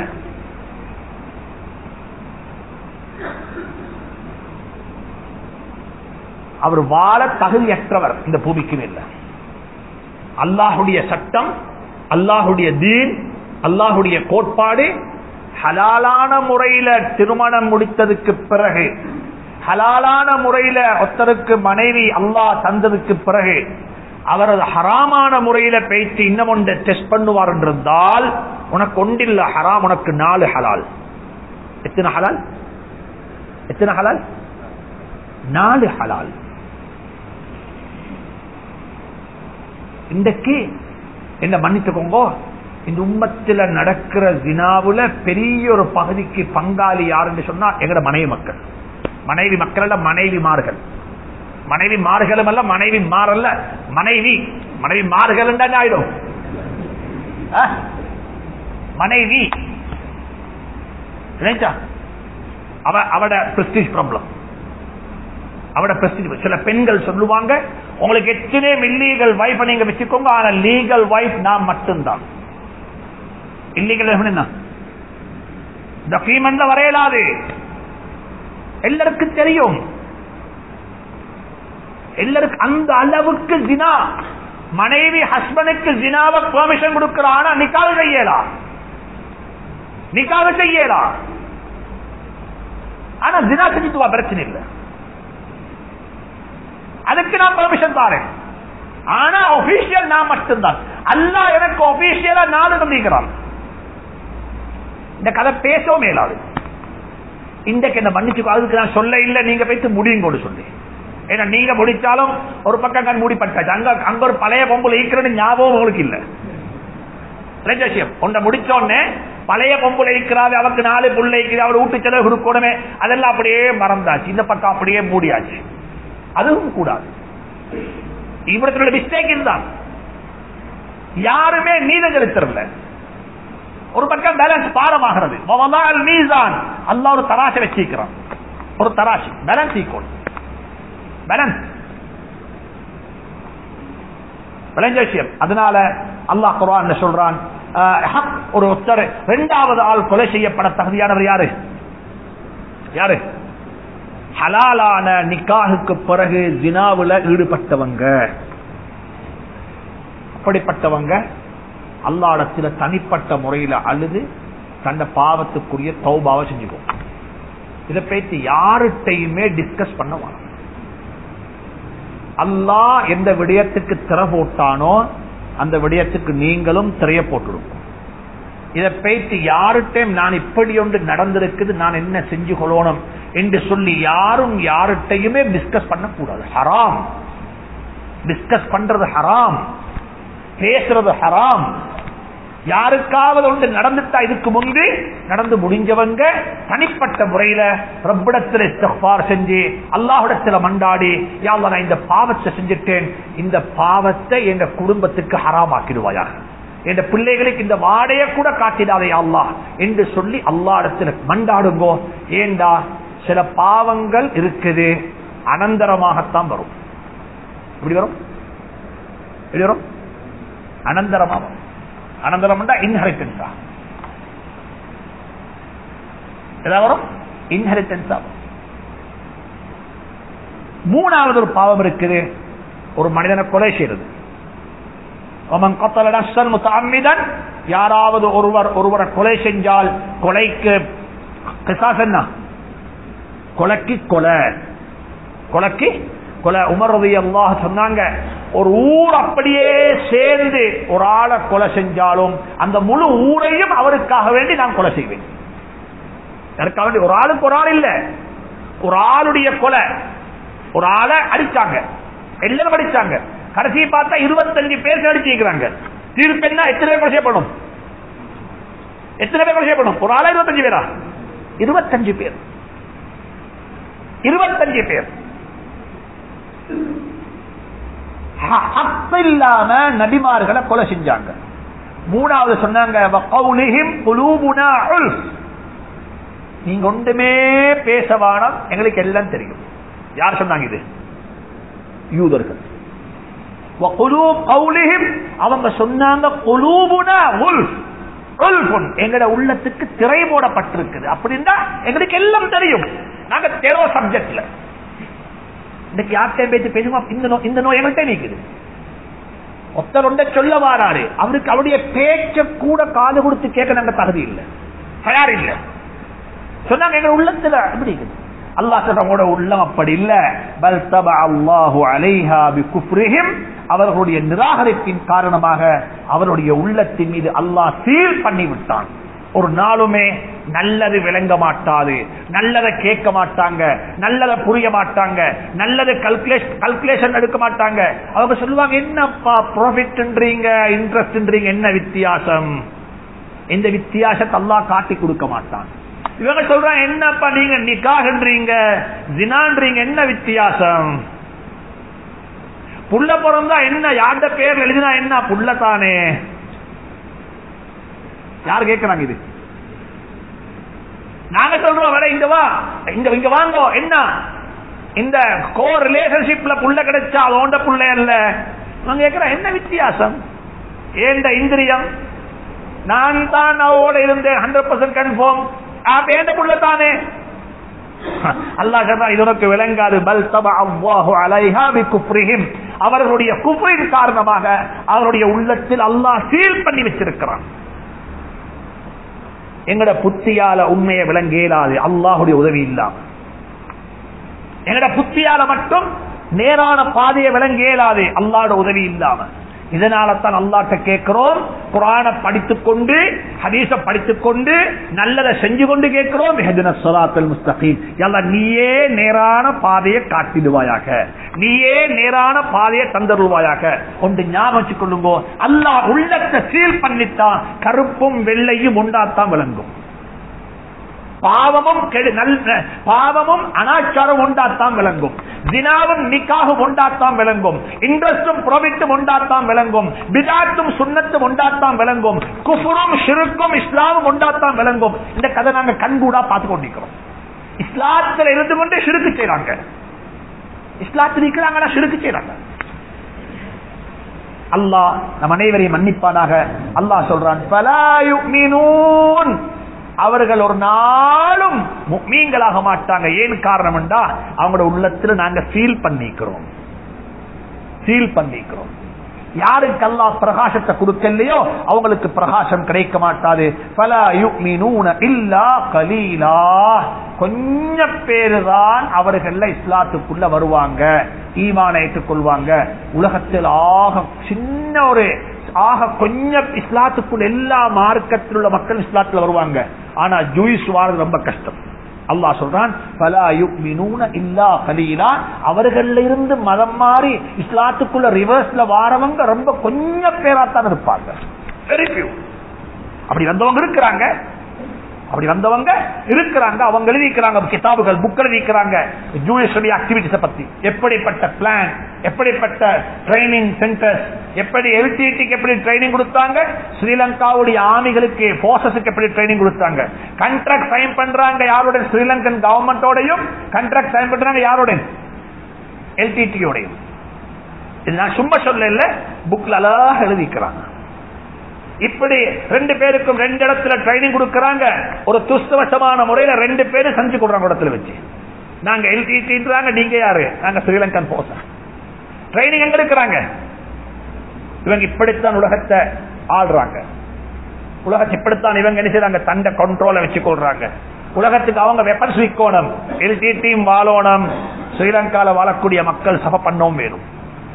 அவர் வாழ தகுதியற்றவர் இந்த பூமிக்கு இல்லை. அல்லாஹுடைய சட்டம், அல்லாஹுடைய தீன், அல்லாஹுடைய கோட்பாடு, ஹலாலான முறையில திருமணம் முடித்ததுக்கு பிறகு, ஹலாலான முறையில ஒருத்தருக்கு மனைவி அல்லாஹ் தந்ததுக்கு பிறகு அவரது ஹராமான முறையில பேச்சு இன்னும் ஒன்றை டெஸ்ட் பண்ணுவார் என்றிருந்தால், உனக்கு ஒன்றில்ல ஹராம், உனக்கு 4 ஹலால். எத்தனை ஹலால்? எத்தனை ஹலால்? 4 ஹலால். இன்றைக்கு என்ன மன்னித்துக்கோங்க, இந்த உம்மத்தில நடக்கிற ஜினாவுல பெரிய ஒரு பகுதிக்கு பங்காளி யாருன்னு சொன்னா எங்கட மனைவி மக்கள். மனைவி மக்கள் அல்ல, மனைவிமார்கள். மனைவி மார்களும் அல்ல, மனைவி மாறல்ல, மனைவி. மனைவி மார்கள் ஆயிடும். மனைவி அவட பிரஸ்டீஜ் ப்ராப்ளம், அவட பிரஸ்டீஜ். சில பெண்கள் சொல்லுவாங்க, உங்களுக்கு எத்தனை இல்லீகல் வைஃப் நீங்க வச்சுக்கோங்க, ஆனா லீகல் வைஃப் நான் மட்டும்தான். இல்லீகல் என்ன டாக்குமெண்ட்ல வரையலாது, எல்லாருக்கும் தெரியும். எல்லாருக்கும் அந்த அளவுக்கு ஜினா. மனைவி ஹஸ்பண்டுக்கு ஜினாவை பெர்மிஷன் கொடுக்கிறான், நிக்காஹ் செய்யலாம், நிக்காஹ் செய்யலாம். ஆனா ஜினா செஞ்சுட்டு வா, பிரச்சனை இல்லை, அதுக்கு நான் பெர்மிஷன் தாரேன். ஆனா ஒபிஷியல் நான் மட்டும்தான். அல்லாஹ் எனக்கு ஒபிஷியலா 4 தந்திருக்கிறான். இந்த கதை பேசவும் மேலாது. இன்றைக்கு என்ன மன்னிச்சு அதுக்கு நான் சொல்ல இல்லை, நீங்க போயிட்டு முடியுங்கோடு சொல்லி. ஏன்னா நீங்க முடிச்சாலும் ஒரு பக்கம் கண் மூடிப்பட்டாச்சு. அங்க ஒரு பழைய பொம்புல ஈக்கிறது ஞாபகம் உங்களுக்கு இல்ல. ஒன்றை முடிச்சோடனே பழைய பொம்புல ஈக்கிறாது, அவருக்கு 4 புள்ள ஈக்கிறது, அவர் வீட்டு செலவு கொடுக்கணுமே, அதெல்லாம் அப்படியே மறந்தாச்சு. இந்த பக்கம் அப்படியே மூடியாச்சு. அதுவும் கூடாது. இவர்களுடைய மிஸ்டேக் இதுதான். யாருமே நீதம் செலுத்தல. ஒரு பக்கம் பேலன்ஸ் பாரமாகிறது. அல்லாஹ் ஒரு தராசை வச்சிருக்கிறான். ஒரு தராசி பேலன்ஸ் ஈக்குவல் பேலன்ஸ் விளைஞ்ச விஷயம். அதனால அல்லாஹ் குர்ஆன்ல சொல்றான், ஒரு ஒருத்தர் 2வது ஆள் கொலை செய்யப்பட தகுதியானவர் யாரு? யாரு? ஹலாலான நிக்காஹுக்கு பிறகு ஜினாவுல ஈடுபட்டவங்க. அப்படிப்பட்டவங்க அல்லாஹ்விடத்துல தனிப்பட்ட முறையில் அழுது தன்னை பாவத்துக்குரிய தௌபாவை செஞ்சுக்கும். இதை பற்றி யார்கிட்டையுமே டிஸ்கஸ் பண்ணுவாங்க. அல்லாஹ் எந்த விடயத்துக்கு திரை போட்டானோ அந்த விடயத்துக்கு நீங்களும் திரைய போட்டுடும். இதை பற்றி யார்கிட்டையும் நான் இப்படி ஒன்று நடந்திருக்குது, நான் என்ன செஞ்சு கொள்ளணும் என்று சொல்லி யாரும் யார்கிட்டையுமே டிஸ்கஸ் பண்ணக்கூடாது. ஹராம். டிஸ்கஸ் பண்றது ஹராம், பேசுறது ஹராம். யாருக்காவது ஒன்று நடந்துட்டா இதுக்கு முன்பு நடந்து முடிஞ்சவங்க தனிப்பட்ட முறையில ரப்பிடத்தில் இஸ்திக்ஃபார் செஞ்சு அல்லாஹ்விடத்துல மண்டாடி, யா அல்லாஹ் நான் இந்த பாவத்தை செஞ்சுட்டேன், இந்த பாவத்தை எங்க குடும்பத்துக்கு ஹராமாக்கிடுவாயாக, என் பிள்ளைகளுக்கு இந்த வாடைய கூட காட்டிடாதே அல்லாஹ் என்று சொல்லி அல்லாஹ்விடத்துல மண்டாடுங்கோ. ஏண்டா சில பாவங்கள் இருக்குது அனந்தரமாகத்தான் வரும். எப்படி வரும்? எப்படி வரும்? அனந்தரமா வரும். அனந்தரம் இன்ஹெரிட்டன்ஸா ஏதாவது வரும்? இன்ஹெரிட்டன்ஸா வரும். 3வது ஒரு பாவம் இருக்குது, ஒரு மனிதனை கொலை செய்யறது. யாராவது ஒருவரை கொலை செஞ்சால் கொலைக்கு கிசாஸ் என்ன? கொலைக்கு கொலை, கொலைக்கு கொலை. உமர் ரலியல்லாஹு அன்ஹு சொன்னாங்க, ஒரு ஊர் அப்படியே சேர்ந்து ஒரு ஆளை கொலை செஞ்சாலும் அந்த முழு ஊரையும் அவருக்காக வேண்டி நான் கொலை செய்வேன். எனக்காக வேண்டி. ஒரு ஆளுக்கு ஒரு ஆள் இல்ல, ஒரு ஆளுடைய கொலை. ஒரு ஆளை அடிச்சாங்க, எல்லாரும் அடிச்சாங்க. கடைசி பார்த்தா 25 பேர் அடிச்சிருக்கிறாங்க. தீர்ப்பு என்ன? எத்தனை பேர் கொலை செய்யப்படும்? எத்தனை பேர் கொலை செய்யப்படும்? ஒரு ஆளா 25 பேரா? 25 பேர். 25 பேர் இல்லாம நபிமார்களை கொலை செஞ்சாங்க. 3வது சொன்னாங்க, நீங்க ஒன்றுமே பேசவானம், எங்களுக்கு எல்லாம் தெரியும். யார் சொன்னாங்க இது? யூதர்கள். அவங்க சொன்னாங்க, எங்கட உள்ளத்துக்கு திரை போடப்பட்டிருக்குது. அப்படின்னா எங்களுக்கு எல்லாம் தெரியும், நாங்க தெரோ சப்ஜெக்ட்ல. இன்னைக்கு யார்கிட்ட பேச்சு பேசுமா? இந்த நோய் எங்கள்கிட்ட நீக்குது. ஒருத்தர் ஒன்றை சொல்ல வாராரு, அவருக்கு அவருடைய பேச்ச கூட காது கொடுத்து கேட்க நாங்க தகுதி இல்லை, தயார் இல்லை. சொன்னாங்க எங்க உள்ளத்துல எப்படி இருக்குது. அல்லாஹ் சொல்றவங்களோட உள்ளம் அப்படி இல்ல. பல் தபஅ அல்லாஹு அலைஹா பிகுஃப்ரிஹிம், அவர்களுடைய நிராகரிப்பின் காரணமாக அவருடைய உள்ளத்தின் மீது அல்லாஹ் சீல் பண்ணி விட்டான். ஒரு நாளுமே நல்லது விளங்க மாட்டாது, நல்லதை கேட்க மாட்டாங்க, நல்லதை புரிய மாட்டாங்க, நல்லது கல்குலேஷன் எடுக்க மாட்டாங்க. அவங்க சொல்லுவாங்க, என்னப்பா ப்ராஃபிட்ன்றீங்க, இன்ட்ரெஸ்ட்ன்றீங்க, என்ன வித்தியாசம்? இந்த வித்தியாசத்தை அல்லாஹ் காட்டி கொடுக்க மாட்டான். இவங்க சொல்றாங்க, என்னப்பா நீங்க நிக்காஹ்ன்றீங்க, ஜினான்றீங்க, என்ன வித்தியாசம்? புள்ள பிறந்தா என்ன, யார்ட பேர் எழுதினா என்ன, புள்ள தானே. யாரு கேட்கிறாங்க இது? நாங்க சொல்றோம், வர இங்க வா, இங்க வாங்க, என்ன இந்த கோ ரிலேஷன்ஷிப்ல புள்ள கிடைச்சா அதோண்ட புள்ள அல்ல. நாங்க கேட்கிறோம், என்ன வித்தியாசம்? ஏண்ட இந்திரியம், நான் தான் அவரோட இருந்தேன் 100% கன்ஃபார்ம், ஏண்ட புள்ள தானே. அல்லாஹ் சொன்னா இது உனக்கு விளங்காது. பல் தபஅ அல்லாஹு அலைஹா பிகுஃப்ரிஹிம், அவர்களுடைய குஃப்ரின் காரணமாக அவருடைய உள்ளத்தில் அல்லாஹ் சீல் பண்ணி வச்சிருக்கிறான். எங்கட புத்தியால உண்மையை விளங்க இயலாது, அல்லாஹுடைய உதவி இல்லாம. எங்கட புத்தியால மட்டும் நேரான பாதையை விளங்க இயலாது, அல்லாஹ்வுடைய உதவி இல்லாம. இதனால தான் அல்லாஹ்ட்ட கேட்கிறோம், குர்ஆனை படித்துக் கொண்டு ஹதீஸ படித்துக் கொண்டு நல்லதை செஞ்சு கொண்டு கேட்கிறோம், இஹ்தினஸ் ஸிராத்தல் முஸ்தகீம், யா அல்லாஹ் நீயே நேரான பாதையை காட்டிடுவாயாக, நீயே நேரான பாதையை தந்தருள்வாயாக. ஒன்று ஞாபகம் வச்சுக்கொள்ளுங்க, அல்லாஹ் உள்ளத்தை சீல் பண்ணித்தான் கருப்பும் வெள்ளையும் உண்டாத்தான் விளங்கும். பாவமும் அனாச்சாரம் உண்டாத்தான் விளங்கும், தினாவும் நிக்காகும் உண்டாத்தான் விளங்கும், இன்ட்ரெஸ்டும் ப்ராஃபிட்டும் உண்டாத்தான் விளங்கும், பிதாத்தும் சுன்னத்தும் உண்டாத்தான் விளங்கும், குஃப்ரும் ஷிர்க்கும் இஸ்லாமும் உண்டாத்தான் விளங்கும். இந்த கதை நாங்க கண்கூடா பார்த்து கொண்டிருக்கிறோம். இஸ்லாத்தில் இருந்து கொண்டு ஷிர்க்கு செய்றாங்க, இஸ்லாத்தில் இருக்கிறாங்க ஷிர்க்கு செய்றாங்க. அல்லாஹ் நம் அனைவரையும் மன்னிப்பானாக. அல்லாஹ் சொல்றான், ஃபலா யுமினூன், அவர்கள் ஒரு நாளும் முஃமின்களாக மாட்டாங்க. ஏன் காரணம் என்றா அவங்களோட உள்ளத்துல நாங்க ஃபீல் பண்ணிக்கிறோம். யாருக்கு அல்லாஹ் பிரகாசத்தை கொடுக்கலையோ அவங்களுக்கு பிரகாசம் கிடைக்க மாட்டாது. ஃபலா யுமினூன இல்லா கலீலா, கொஞ்சம் பேரு தான் அவர்கள இஸ்லாத்துக்குள்ள வருவாங்க, ஈமானை ஏற்றுக்கொள்வாங்க. உலகத்தில் சின்ன ஒரு கொஞ்சம் இஸ்லாத்துக்குள்ள எல்லா மார்க்கத்தில் உள்ள மக்கள் இஸ்லாத்துல வருவாங்க. ஆனா ஜூயிஸ் வாழ்றது ரொம்ப கஷ்டம். அல்லாஹ் சொல்றான், ஃபலா யுமினூன இல்லா கலீலா, அவர்கள இருந்து மதம் மாறி இஸ்லாத்துக்குள்ள ரிவர்ஸ்ல வாரவங்க ரொம்ப கொஞ்சம் பேராத்தான் இருப்பாங்க. Very few. அப்படி வந்தவங்க இருக்கிறாங்க. அவங்க எழுதிக்கிறாங்க கிதாபுகள், புக் எழுதிக்கிறாங்க ஜூயிஷ் ஆக்டிவிட்டிஸ பத்தி, எப்படிப்பட்ட பிளான், எப்படிப்பட்ட ட்ரைனிங் சென்டர்ஸ், எப்படி எல்டிடிக்கு எப்படி ட்ரைனிங் கொடுத்தாங்க, ஸ்ரீலங்காவுடைய ஆர்மிகளுக்கு போர்சஸுக்கு எப்படி ட்ரைனிங் கொடுத்தாங்க, கான்ட்ராக்ட் சைன் பண்றாங்க யாருடைய, ஸ்ரீலங்கன் கவர்மெண்டோடையும் கான்ட்ராக்ட் சைன் பண்றாங்க யாருடைய, எல்டிடியோடையும். இது நான் சும்மா சொல்ல, புக்ல அழகாக எழுதிக்கிறாங்க. இப்படி ரெண்டு பேருக்கும் ரெண்டு இடத்துல ட்ரைனிங் கொடுக்கறாங்க. ஒரு துஷ்டவசமான முறையில ரெண்டு பேரும் செஞ்சு கொடுறாங்க இடத்துல வச்சு. நாங்க எல்டிடின்றாங்க, நீங்க யாரு, நாங்க ஸ்ரீலங்கன் போர்ஸ். ட்ரைனிங் எங்க எடுக்கிறாங்க? இவங்க இப்படித்தான் உலகத்தை ஆடுறாங்க. உலகத்தை இப்படித்தான் இவங்க என்ன செய்றாங்க, தண்ட கண்ட்ரோல வச்சு கொள்றாங்க. உலகத்துக்கு அவங்க வெப்பன்ஸ் விற்கணும், எல்டிடியும் வாழணும், ஸ்ரீலங்கால வாழக்கூடிய மக்கள் சபை பண்ணவும் வேணும்.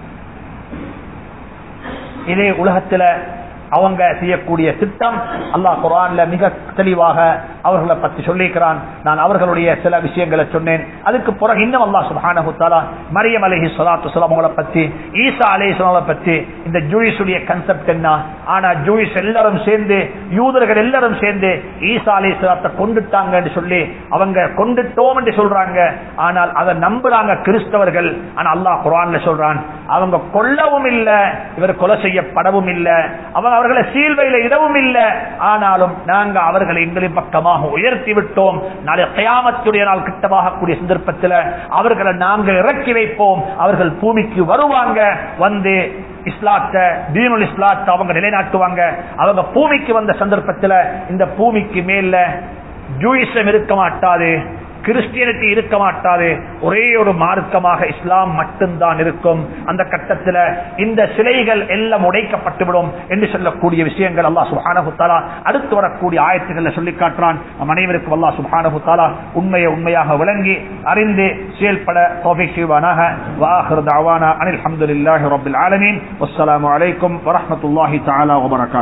இதே உலகத்துல அவங்க செய்யக்கூடிய திட்டம் அல்லாஹ் குர்ஆன்ல மிக தெளிவாக அவர்களை பற்றி சொல்லிக்கிறான். நான் அவர்களுடைய சில விஷயங்களை சொன்னேன். அதுக்கு பிறகு இன்னும் அல்லாஹ் சுப்ஹானஹு தஆலா மரியம் அலைஹிஸ்ஸலாத்து வஸலாம் அவங்களை பற்றி, ஈசா அலைஹிஸ்ஸலாமை பற்றி, இந்த ஜூயிஷுடைய கான்செப்ட் என்ன, ஆனா ஜூயிஷ் எல்லாரும் சேர்ந்து, யூதர்கள் எல்லாரும் சேர்ந்து ஈசா அலைஹிஸ்ஸலாத்தை கொண்டுட்டாங்கன்னு சொல்லி அவங்க கொண்டுட்டோம் என்று சொல்றாங்க. ஆனால் அதை நம்புறாங்க கிறிஸ்தவர்கள். ஆனா அல்லாஹ் குர்ஆன்ல சொல்றான், அவங்க கொல்லவும் இல்லை, இவர் கொலை செய்யப்படவும் இல்லை, அவர்களை சீல்வையில இடவும் இல்லை. ஆனாலும் நாங்க அவர்களை எங்களின் பக்கமாக உயர்த்தி விட்டோம். நாளை கியாமத்துடைய நாள் கிட்டமாகக்கூடிய சந்தர்ப்பத்தில் அவர்களை நாங்கள் இறக்கி வைப்போம். அவர்கள் பூமிக்கு வருவாங்க, வந்து இஸ்லாத்தை, தீனுல் இஸ்லாத்தை அவங்க நிலைநாட்டுவாங்க. அவங்க பூமிக்கு வந்த சந்தர்ப்பத்தில் இந்த பூமிக்கு மேல ஜூயிசம் இருக்க மாட்டாது, கிறிஸ்டியனிட்டி இருக்க மாட்டாது, ஒரே ஒரு மார்க்கமாக இஸ்லாம் மட்டும்தான் இருக்கும். அந்த கட்டத்தில் இந்த சிலைகள் எல்லாம் உடைக்கப்பட்டுவிடும் என்று சொல்லக்கூடிய விஷயங்கள் அல்லாஹ் சுப்ஹானஹு தஆலா அடுத்து வரக்கூடிய ஆயத்துக்களை சொல்லி காட்டுறான். நம் அனைவருக்கும் அல்லாஹ் சுப்ஹானஹு தஆலா உண்மையை உண்மையாக விளங்கி அறிந்து செயல்பட தௌஃபீக் செய்வானாக. வ ஆகிரு தஅவானா அனில் ஹம்துலில்லாஹி ரப்பில் ஆலமீன். வஸ்ஸலாமு அலைக்கும் வரஹ்மத்துல்லாஹி தஆலா வபரகாத்துஹு.